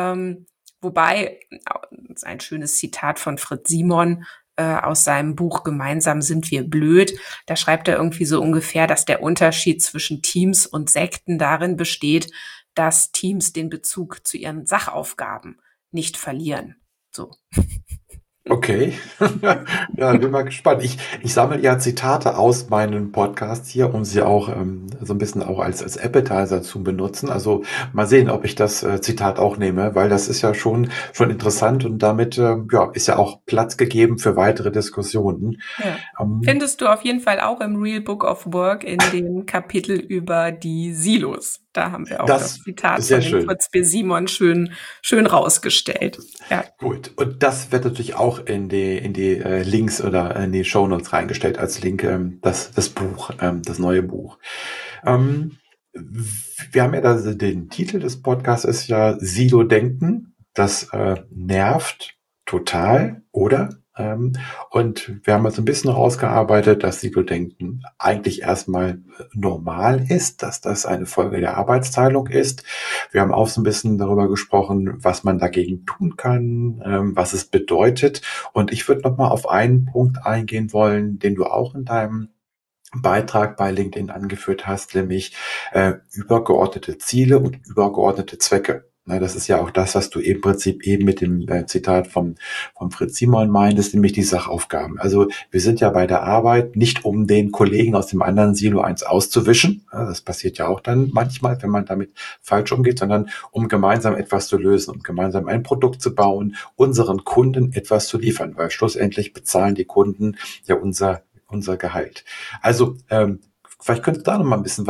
B: Wobei, das ist ein schönes Zitat von Fritz Simon aus seinem Buch Gemeinsam sind wir blöd. Da schreibt er irgendwie so ungefähr, dass der Unterschied zwischen Teams und Sekten darin besteht, dass Teams den Bezug zu ihren Sachaufgaben nicht verlieren. So.
A: Okay. Ja, bin mal gespannt. Ich sammle ja Zitate aus meinen Podcasts hier, um sie auch so ein bisschen auch als Appetizer zu benutzen. Also mal sehen, ob ich das Zitat auch nehme, weil das ist ja schon interessant und damit ja, ist ja auch Platz gegeben für weitere Diskussionen.
B: Ja.
A: Ähm,
B: Findest du auf jeden Fall auch im Real Book of Work in dem Kapitel über die Silos. Da haben wir auch das
A: Das
B: Zitat
A: ist sehr
B: von dem
A: schön.
B: Fritz B. Simon schön rausgestellt. Ja.
A: Gut. Und das wird natürlich auch in die Links oder in die Shownotes reingestellt als Link, das Buch, das neue Buch. Ähm, wir haben ja den Titel des Podcasts ist ja Silo-Denken. Das nervt Total, oder? Und wir haben jetzt ein bisschen rausgearbeitet, dass Silo-Denken eigentlich erstmal normal ist, dass das eine Folge der Arbeitsteilung ist. Wir haben auch so ein bisschen darüber gesprochen, was man dagegen tun kann, was es bedeutet. Und ich würde noch mal auf einen Punkt eingehen wollen, den du auch in deinem Beitrag bei LinkedIn angeführt hast, nämlich übergeordnete Ziele und übergeordnete Zwecke. Ne, das ist ja auch das, was du im Prinzip eben mit dem Zitat vom Fritz Simon meintest, nämlich die Sachaufgaben. Also wir sind ja bei der Arbeit nicht, um den Kollegen aus dem anderen Silo eins auszuwischen. Ja, das passiert ja auch dann manchmal, wenn man damit falsch umgeht, sondern um gemeinsam etwas zu lösen, um gemeinsam ein Produkt zu bauen, unseren Kunden etwas zu liefern, weil schlussendlich bezahlen die Kunden ja unser Gehalt. Also vielleicht könntest du da noch mal ein bisschen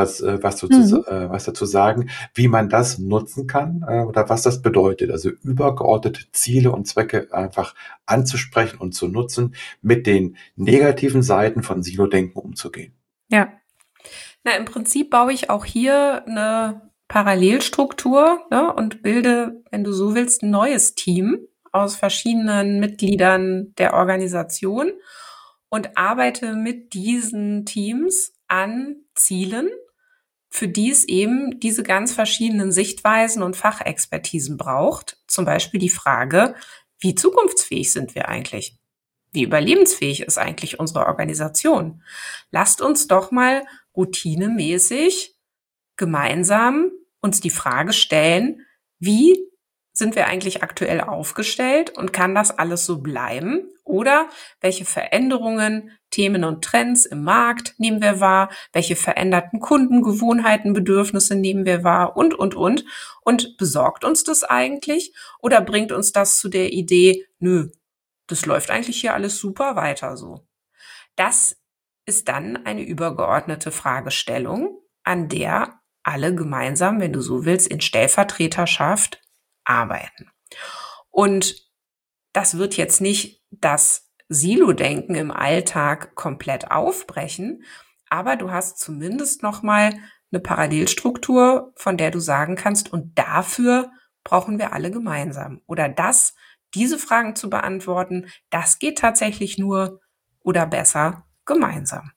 A: was dazu sagen, wie man das nutzen kann oder was das bedeutet. Also übergeordnete Ziele und Zwecke einfach anzusprechen und zu nutzen, mit den negativen Seiten von Silo-Denken umzugehen.
B: Ja. Na, im Prinzip baue ich auch hier eine Parallelstruktur, ne, und bilde, wenn du so willst, ein neues Team aus verschiedenen Mitgliedern der Organisation und arbeite mit diesen Teams an Zielen, für die es eben diese ganz verschiedenen Sichtweisen und Fachexpertisen braucht. Zum Beispiel die Frage, wie zukunftsfähig sind wir eigentlich? Wie überlebensfähig ist eigentlich unsere Organisation? Lasst uns doch mal routinemäßig gemeinsam uns die Frage stellen, wie sind wir eigentlich aktuell aufgestellt und kann das alles so bleiben? Oder welche Veränderungen, Themen und Trends im Markt nehmen wir wahr? Welche veränderten Kundengewohnheiten, Bedürfnisse nehmen wir wahr? Und. Und besorgt uns das eigentlich? Oder bringt uns das zu der Idee, nö, das läuft eigentlich hier alles super weiter so? Das ist dann eine übergeordnete Fragestellung, an der alle gemeinsam, wenn du so willst, in Stellvertreterschaft arbeiten. Und das wird jetzt nicht das Silo-Denken im Alltag komplett aufbrechen, aber du hast zumindest noch mal eine Parallelstruktur, von der du sagen kannst, und dafür brauchen wir alle gemeinsam. Oder diese Fragen zu beantworten, das geht tatsächlich nur oder besser gemeinsam.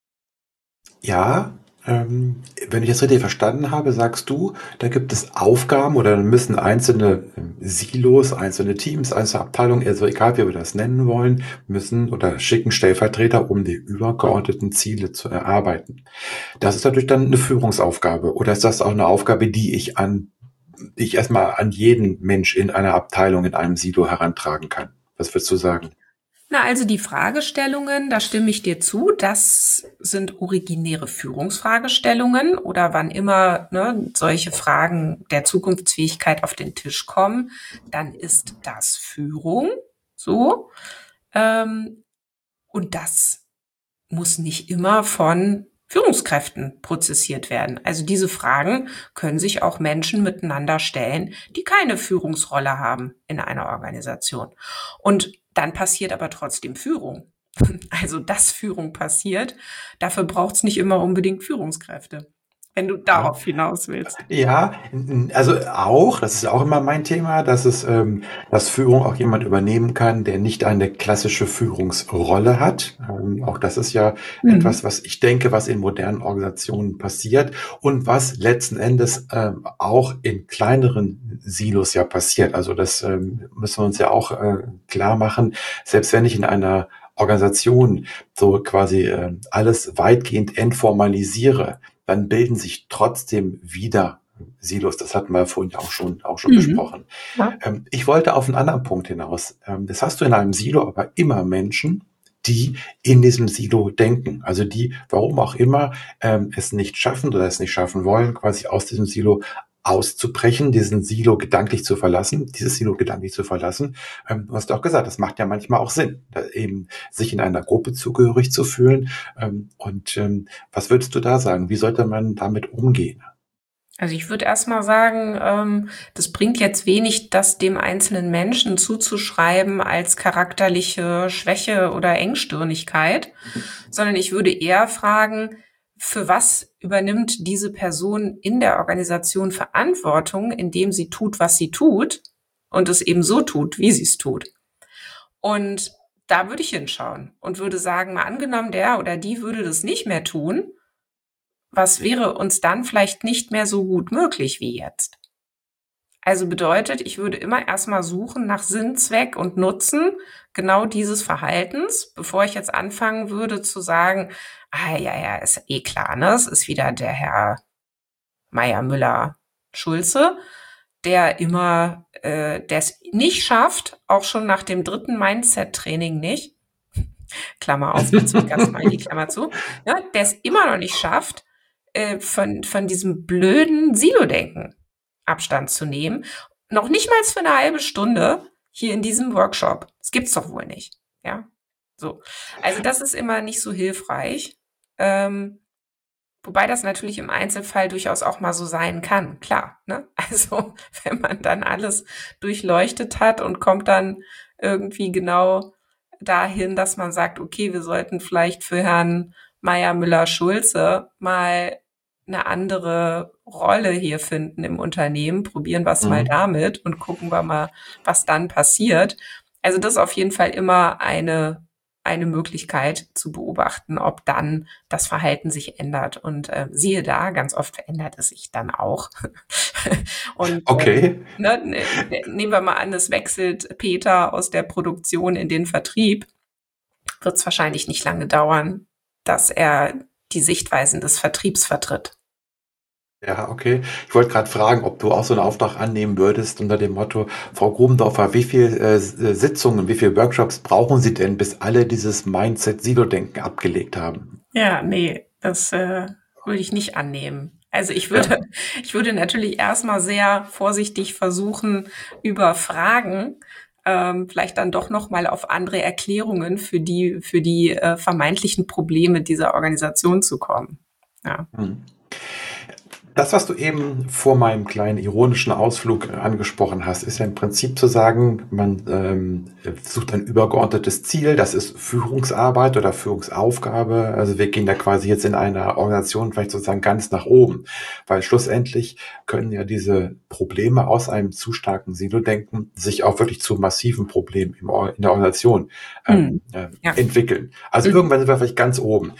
A: Ja, wenn ich das richtig verstanden habe, sagst du, da gibt es Aufgaben oder dann müssen einzelne Silos, einzelne Teams, einzelne Abteilungen, also egal wie wir das nennen wollen, müssen oder schicken Stellvertreter, um die übergeordneten Ziele zu erarbeiten. Das ist natürlich dann eine Führungsaufgabe. Oder ist das auch eine Aufgabe, die ich erstmal an jeden Mensch in einer Abteilung, in einem Silo herantragen kann? Was würdest du sagen?
B: Na, also die Fragestellungen, da stimme ich dir zu, das sind originäre Führungsfragestellungen oder wann immer solche Fragen der Zukunftsfähigkeit auf den Tisch kommen, dann ist das Führung so. Und das muss nicht immer von Führungskräften prozessiert werden. Also diese Fragen können sich auch Menschen miteinander stellen, die keine Führungsrolle haben in einer Organisation. Und dann passiert aber trotzdem Führung. Also dass Führung passiert, dafür braucht es nicht immer unbedingt Führungskräfte, wenn du
A: Ja.
B: darauf hinaus willst.
A: Ja, also auch, das ist auch immer mein Thema, dass Führung auch jemand übernehmen kann, der nicht eine klassische Führungsrolle hat. Auch das ist ja etwas,
B: Mhm.
A: was ich denke, was in modernen Organisationen passiert und was letzten Endes auch in kleineren Silos ja passiert. Also das müssen wir uns ja auch klar machen, selbst wenn ich in einer Organisation so quasi alles weitgehend entformalisiere, dann bilden sich trotzdem wieder Silos. Das hatten wir vorhin ja auch schon
B: Mhm.
A: besprochen.
B: Ja.
A: Ich wollte auf einen anderen Punkt hinaus. Das hast du in einem Silo aber immer Menschen, die in diesem Silo denken. Also die, warum auch immer, es nicht schaffen oder es nicht schaffen wollen, quasi aus diesem Silo auszubrechen, dieses Silo gedanklich zu verlassen. Du hast auch gesagt, das macht ja manchmal auch Sinn, da eben sich in einer Gruppe zugehörig zu fühlen. Was würdest du da sagen? Wie sollte man damit umgehen?
B: Also ich würde erst mal sagen, das bringt jetzt wenig, das dem einzelnen Menschen zuzuschreiben als charakterliche Schwäche oder Engstirnigkeit, sondern ich würde eher fragen, für was übernimmt diese Person in der Organisation Verantwortung, indem sie tut, was sie tut und es eben so tut, wie sie es tut. Und da würde ich hinschauen und würde sagen, mal angenommen, der oder die würde das nicht mehr tun, was wäre uns dann vielleicht nicht mehr so gut möglich wie jetzt? Also bedeutet, ich würde immer erstmal suchen nach Sinn, Zweck und Nutzen genau dieses Verhaltens, bevor ich jetzt anfangen würde zu sagen, ja, ist eh klar, ne? Es ist wieder der Herr Meier, Müller, Schulze, der immer, der es nicht schafft, auch schon nach dem 3. Mindset-Training nicht, Klammer auf, Zwinker-Smiley, Klammer zu, ja, der es immer noch nicht schafft, von diesem blöden Silo-Denken Abstand zu nehmen. Noch nicht mal für eine halbe Stunde hier in diesem Workshop. Das gibt's doch wohl nicht. Ja, so. Also das ist immer nicht so hilfreich. Wobei das natürlich im Einzelfall durchaus auch mal so sein kann, klar. Ne? Also wenn man dann alles durchleuchtet hat und kommt dann irgendwie genau dahin, dass man sagt, okay, wir sollten vielleicht für Herrn Meier, Müller, Schulze mal eine andere Rolle hier finden im Unternehmen, probieren wir es mal damit und gucken wir mal, was dann passiert. Also das ist auf jeden Fall immer eine Möglichkeit zu beobachten, ob dann das Verhalten sich ändert. Und siehe da, ganz oft verändert es sich dann auch. Und
A: Okay.
B: nehmen wir mal an, es wechselt Peter aus der Produktion in den Vertrieb, wird es wahrscheinlich nicht lange dauern, dass er die Sichtweisen des Vertriebs vertritt.
A: Ja, okay. Ich wollte gerade fragen, ob du auch so einen Auftrag annehmen würdest unter dem Motto, Frau Grubendorfer, wie viel Sitzungen, wie viele Workshops brauchen Sie denn, bis alle dieses Mindset-Silo-Denken abgelegt haben?
B: Ja, nee, das würde ich nicht annehmen. Also ich würde natürlich erstmal sehr vorsichtig versuchen, über Fragen vielleicht dann doch noch mal auf andere Erklärungen für die vermeintlichen Probleme dieser Organisation zu kommen. Ja.
A: Das, was du eben vor meinem kleinen ironischen Ausflug angesprochen hast, ist ja im Prinzip zu sagen, man sucht ein übergeordnetes Ziel, das ist Führungsarbeit oder Führungsaufgabe. Also wir gehen da quasi jetzt in einer Organisation vielleicht sozusagen ganz nach oben, weil schlussendlich können ja diese Probleme aus einem zu starken Silo-Denken sich auch wirklich zu massiven Problemen in der Organisation
B: Ja.
A: entwickeln. Also irgendwann sind wir vielleicht ganz oben.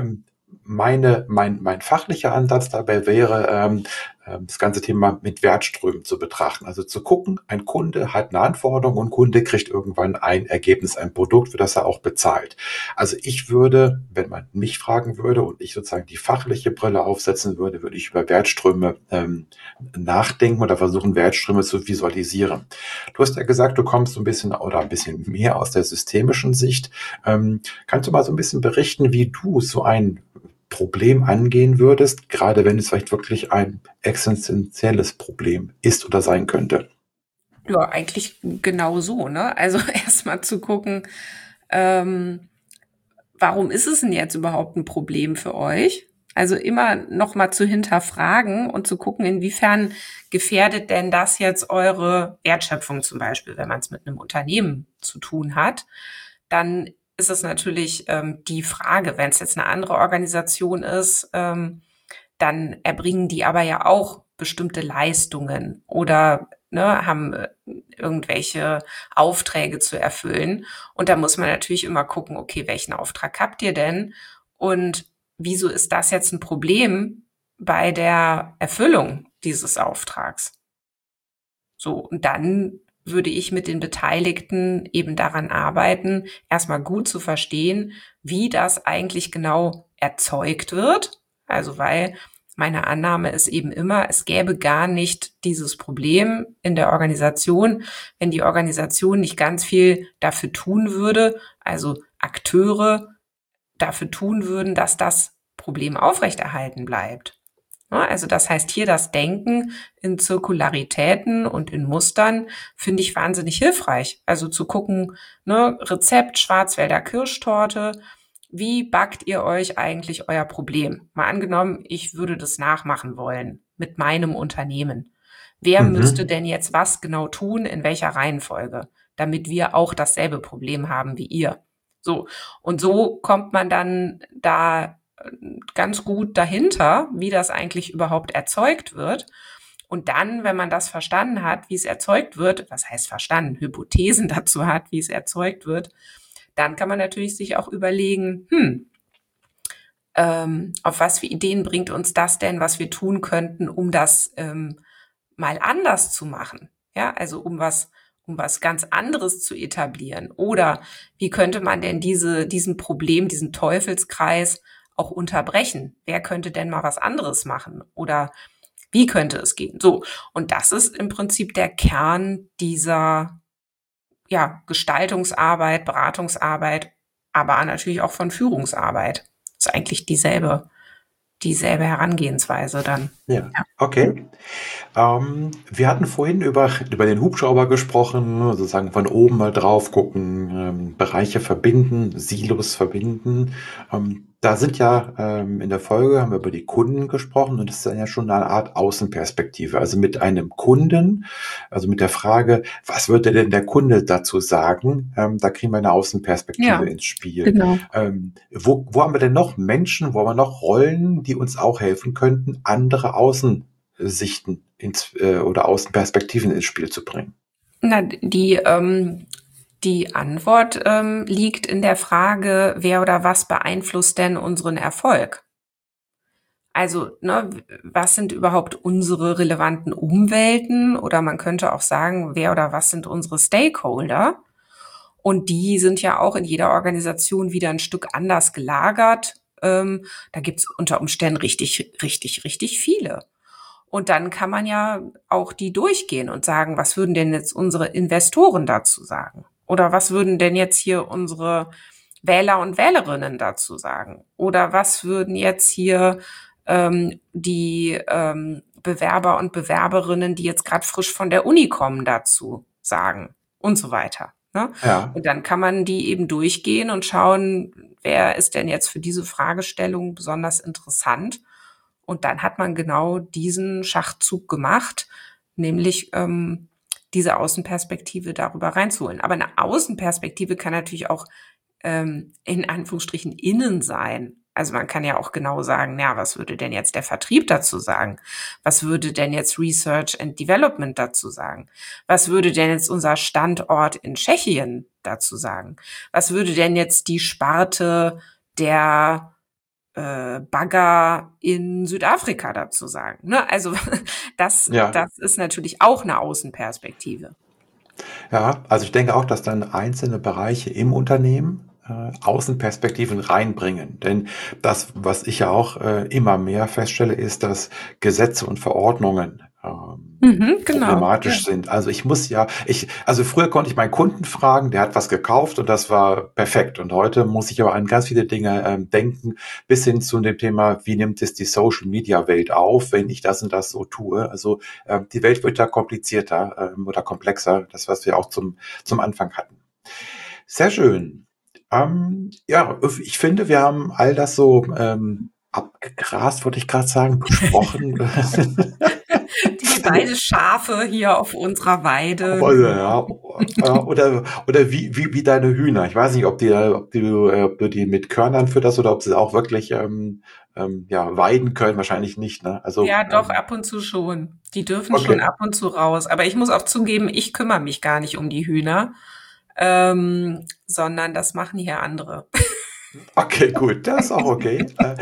A: Mein fachlicher Ansatz dabei wäre, das ganze Thema mit Wertströmen zu betrachten. Also zu gucken, ein Kunde hat eine Anforderung und ein Kunde kriegt irgendwann ein Ergebnis, ein Produkt, für das er auch bezahlt. Also ich würde, wenn man mich fragen würde und ich sozusagen die fachliche Brille aufsetzen würde, würde ich über Wertströme nachdenken oder versuchen, Wertströme zu visualisieren. Du hast ja gesagt, du kommst so ein bisschen oder ein bisschen mehr aus der systemischen Sicht. Kannst du mal so ein bisschen berichten, wie du so ein Problem angehen würdest, gerade wenn es vielleicht wirklich ein existenzielles Problem ist oder sein könnte?
B: Ja, eigentlich genau so, ne? Also erstmal zu gucken, warum ist es denn jetzt überhaupt ein Problem für euch? Also immer noch mal zu hinterfragen und zu gucken, inwiefern gefährdet denn das jetzt eure Wertschöpfung zum Beispiel, wenn man es mit einem Unternehmen zu tun hat, dann ist es natürlich die Frage, wenn es jetzt eine andere Organisation ist, dann erbringen die aber ja auch bestimmte Leistungen oder haben irgendwelche Aufträge zu erfüllen. Und da muss man natürlich immer gucken, okay, welchen Auftrag habt ihr denn? Und wieso ist das jetzt ein Problem bei der Erfüllung dieses Auftrags? So, und dann würde ich mit den Beteiligten eben daran arbeiten, erstmal gut zu verstehen, wie das eigentlich genau erzeugt wird. Also, weil meine Annahme ist eben immer, es gäbe gar nicht dieses Problem in der Organisation, wenn die Organisation nicht ganz viel dafür tun würde, also Akteure dafür tun würden, dass das Problem aufrechterhalten bleibt. Also das heißt, hier das Denken in Zirkularitäten und in Mustern finde ich wahnsinnig hilfreich. Also zu gucken, Rezept Schwarzwälder Kirschtorte, wie backt ihr euch eigentlich euer Problem? Mal angenommen, ich würde das nachmachen wollen mit meinem Unternehmen. Wer müsste denn jetzt was genau tun, in welcher Reihenfolge, damit wir auch dasselbe Problem haben wie ihr? So, und so kommt man dann da ganz gut dahinter, wie das eigentlich überhaupt erzeugt wird Und dann, wenn man das verstanden hat, wie es erzeugt wird, was heißt verstanden, Hypothesen dazu hat, wie es erzeugt wird, dann kann man natürlich sich auch überlegen, auf was für Ideen bringt uns das denn, was wir tun könnten, um das mal anders zu machen. Ja, also um was ganz anderes zu etablieren. Oder wie könnte man denn diesen Problem, diesen Teufelskreis auch unterbrechen? Wer könnte denn mal was anderes machen? Oder wie könnte es gehen? So. Und das ist im Prinzip der Kern dieser, ja, Gestaltungsarbeit, Beratungsarbeit, aber natürlich auch von Führungsarbeit. Das ist eigentlich dieselbe Herangehensweise dann.
A: Ja,
B: Ja.
A: okay. Wir hatten vorhin über den Hubschrauber gesprochen, sozusagen von oben mal drauf gucken, Bereiche verbinden, Silos verbinden. Da sind ja in der Folge haben wir über die Kunden gesprochen und das ist dann ja schon eine Art Außenperspektive. Also mit einem Kunden, also mit der Frage, was würde denn der Kunde dazu sagen? Da kriegen wir eine Außenperspektive
B: Ja,
A: ins Spiel.
B: genau.
A: Wo haben wir denn noch Menschen, wo haben wir noch Rollen, die uns auch helfen könnten, andere Außensichten oder Außenperspektiven ins Spiel zu bringen?
B: Na, die Antwort liegt in der Frage, wer oder was beeinflusst denn unseren Erfolg? Also, ne, was sind überhaupt unsere relevanten Umwelten? Oder man könnte auch sagen, wer oder was sind unsere Stakeholder? Und die sind ja auch in jeder Organisation wieder ein Stück anders gelagert. Da gibt's unter Umständen richtig viele. Und dann kann man ja auch die durchgehen und sagen, was würden denn jetzt unsere Investoren dazu sagen? Oder was würden denn jetzt hier unsere Wähler und Wählerinnen dazu sagen? Oder was würden jetzt hier die Bewerber und Bewerberinnen, die jetzt gerade frisch von der Uni kommen, dazu sagen? Und so weiter. Ne?
A: Ja,
B: Und dann kann man die eben durchgehen und schauen, wer ist denn jetzt für diese Fragestellung besonders interessant. Und dann hat man genau diesen Schachzug gemacht, nämlich diese Außenperspektive darüber reinzuholen. Aber eine Außenperspektive kann natürlich auch in Anführungsstrichen innen sein. Also man kann ja auch genau sagen, ja, was würde denn jetzt der Vertrieb dazu sagen? Was würde denn jetzt Research and Development dazu sagen? Was würde denn jetzt unser Standort in Tschechien dazu sagen? Was würde denn jetzt die Sparte der Bagger in Südafrika dazu sagen? Ne? Also
A: ja.
B: das ist natürlich auch eine Außenperspektive.
A: Ja, also ich denke auch, dass dann einzelne Bereiche im Unternehmen Außenperspektiven reinbringen. Denn das, was ich ja auch immer mehr feststelle, ist, dass Gesetze und Verordnungen
B: Genau. Ja.
A: problematisch sind. Also also früher konnte ich meinen Kunden fragen, der hat was gekauft und das war perfekt. Und heute muss ich aber an ganz viele Dinge denken, bis hin zu dem Thema, wie nimmt es die Social Media Welt auf, wenn ich das und das so tue. Also die Welt wird da komplizierter oder komplexer, das was wir auch zum Anfang hatten. Sehr schön. Ja, ich finde, wir haben all das so abgegrast, wollte ich gerade sagen, besprochen.
B: Die beide Schafe hier auf unserer Weide.
A: Ja, oder wie deine Hühner. Ich weiß nicht, ob du die mit Körnern fütterst oder ob sie auch wirklich ja, weiden können. Wahrscheinlich nicht, ne? Also,
B: Ja, doch, ab und zu schon. Die dürfen schon
A: okay.
B: ab und zu raus. Aber ich muss auch zugeben, ich kümmere mich gar nicht um die Hühner, sondern das machen hier andere.
A: Okay, gut, das ist auch okay.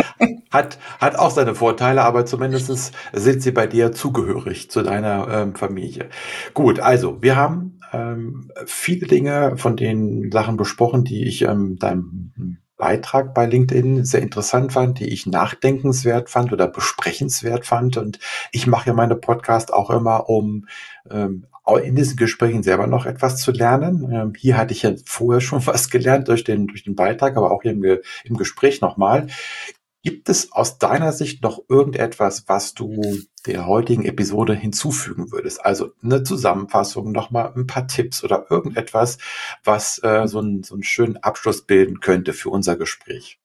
A: Hat auch seine Vorteile, aber zumindest sind sie bei dir zugehörig zu deiner Familie. Gut, also wir haben viele Dinge von den Sachen besprochen, die ich deinem Beitrag bei LinkedIn sehr interessant fand, die ich nachdenkenswert fand oder besprechenswert fand. Und ich mache ja meine Podcast auch immer, um auch in diesen Gesprächen selber noch etwas zu lernen. Hier hatte ich ja vorher schon was gelernt durch den Beitrag, aber auch hier im Gespräch nochmal. Gibt es aus deiner Sicht noch irgendetwas, was du der heutigen Episode hinzufügen würdest? Also eine Zusammenfassung, nochmal ein paar Tipps oder irgendetwas, was so einen schönen Abschluss bilden könnte für unser Gespräch.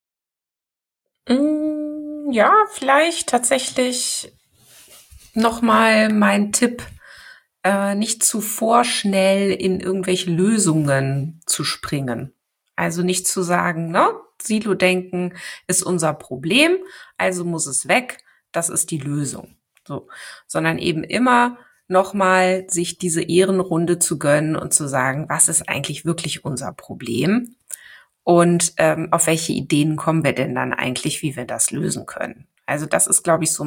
B: Ja, vielleicht tatsächlich nochmal mein Tipp, nicht zu vorschnell in irgendwelche Lösungen zu springen. Also nicht zu sagen, ne, Silo-Denken ist unser Problem, also muss es weg, das ist die Lösung. So, sondern eben immer nochmal sich diese Ehrenrunde zu gönnen und zu sagen, was ist eigentlich wirklich unser Problem und auf welche Ideen kommen wir denn dann eigentlich, wie wir das lösen können. Also das ist, glaube ich, so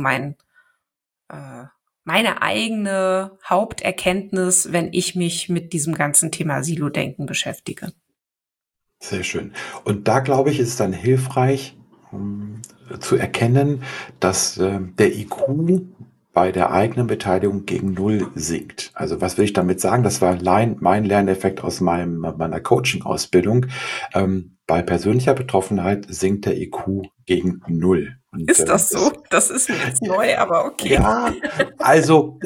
B: meine eigene Haupterkenntnis, wenn ich mich mit diesem ganzen Thema Silo-Denken beschäftige.
A: Sehr schön. Und da glaube ich, ist es dann hilfreich, zu erkennen, dass der IQ bei der eigenen Beteiligung gegen Null sinkt. Also was will ich damit sagen? Das war mein Lerneffekt aus meiner Coaching-Ausbildung. Bei persönlicher Betroffenheit sinkt der IQ gegen Null. Und
B: Ist das so? Das ist mir jetzt neu, aber okay.
A: ja, also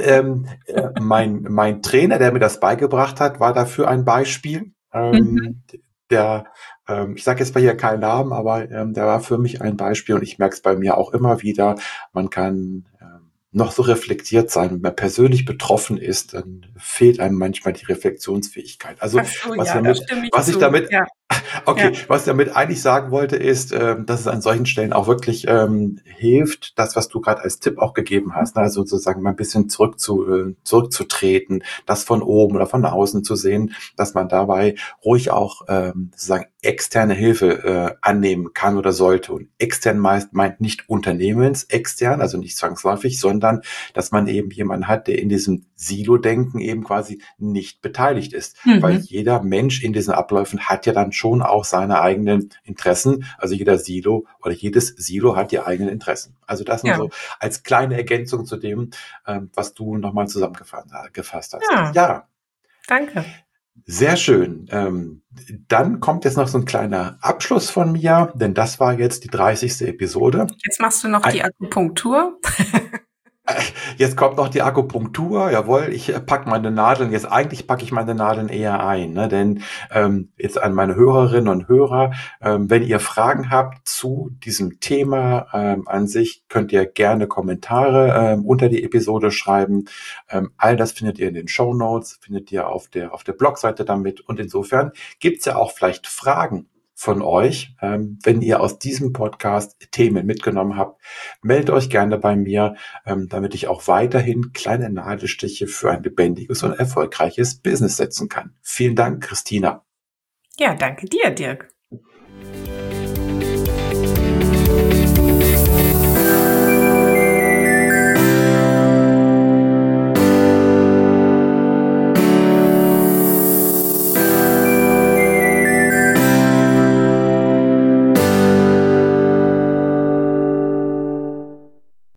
A: mein Trainer, der mir das beigebracht hat, war dafür ein Beispiel.
B: Mhm.
A: Der, ich sage jetzt mal hier keinen Namen, aber der war für mich ein Beispiel und ich merke es bei mir auch immer wieder. Man kann noch so reflektiert sein, wenn man persönlich betroffen ist, dann fehlt einem manchmal die Reflexionsfähigkeit. Also
B: Ach so,
A: was
B: ja, da
A: damit,
B: stimme ich
A: was ich
B: zu.
A: damit
B: Ja,
A: Okay,
B: ja.
A: was ich damit eigentlich sagen wollte, ist, dass es an solchen Stellen auch wirklich hilft, das, was du gerade als Tipp auch gegeben hast, ne? Also sozusagen mal ein bisschen zurückzutreten, das von oben oder von außen zu sehen, dass man dabei ruhig auch sozusagen externe Hilfe annehmen kann oder sollte. Und extern meint nicht unternehmensextern, also nicht zwangsläufig, sondern dass man eben jemanden hat, der in diesem Silo-Denken eben quasi nicht beteiligt ist. Weil
B: Mhm.
A: jeder Mensch in diesen Abläufen hat ja dann schon auch seine eigenen Interessen. Also jeder Silo oder jedes Silo hat die eigenen Interessen. Also das nur
B: Ja,
A: so als kleine Ergänzung zu dem, was du nochmal gefasst hast.
B: ja,
A: Ja,
B: danke.
A: sehr schön. Dann kommt jetzt noch so ein kleiner Abschluss von mir, denn das war jetzt die 30. Episode.
B: Jetzt machst du noch die Akupunktur.
A: Jetzt kommt noch die Akupunktur. Jawohl, ich packe meine Nadeln. Eigentlich packe ich meine Nadeln eher ein, ne? Denn jetzt an meine Hörerinnen und Hörer, wenn ihr Fragen habt zu diesem Thema an sich, könnt ihr gerne Kommentare unter die Episode schreiben. All das findet ihr in den Shownotes, findet ihr auf der Blogseite damit. Und insofern gibt's ja auch vielleicht Fragen von euch, wenn ihr aus diesem Podcast Themen mitgenommen habt. Meldet euch gerne bei mir, damit ich auch weiterhin kleine Nadelstiche für ein lebendiges und erfolgreiches Business setzen kann. Vielen Dank, Christina.
B: Ja, danke dir, Dirk.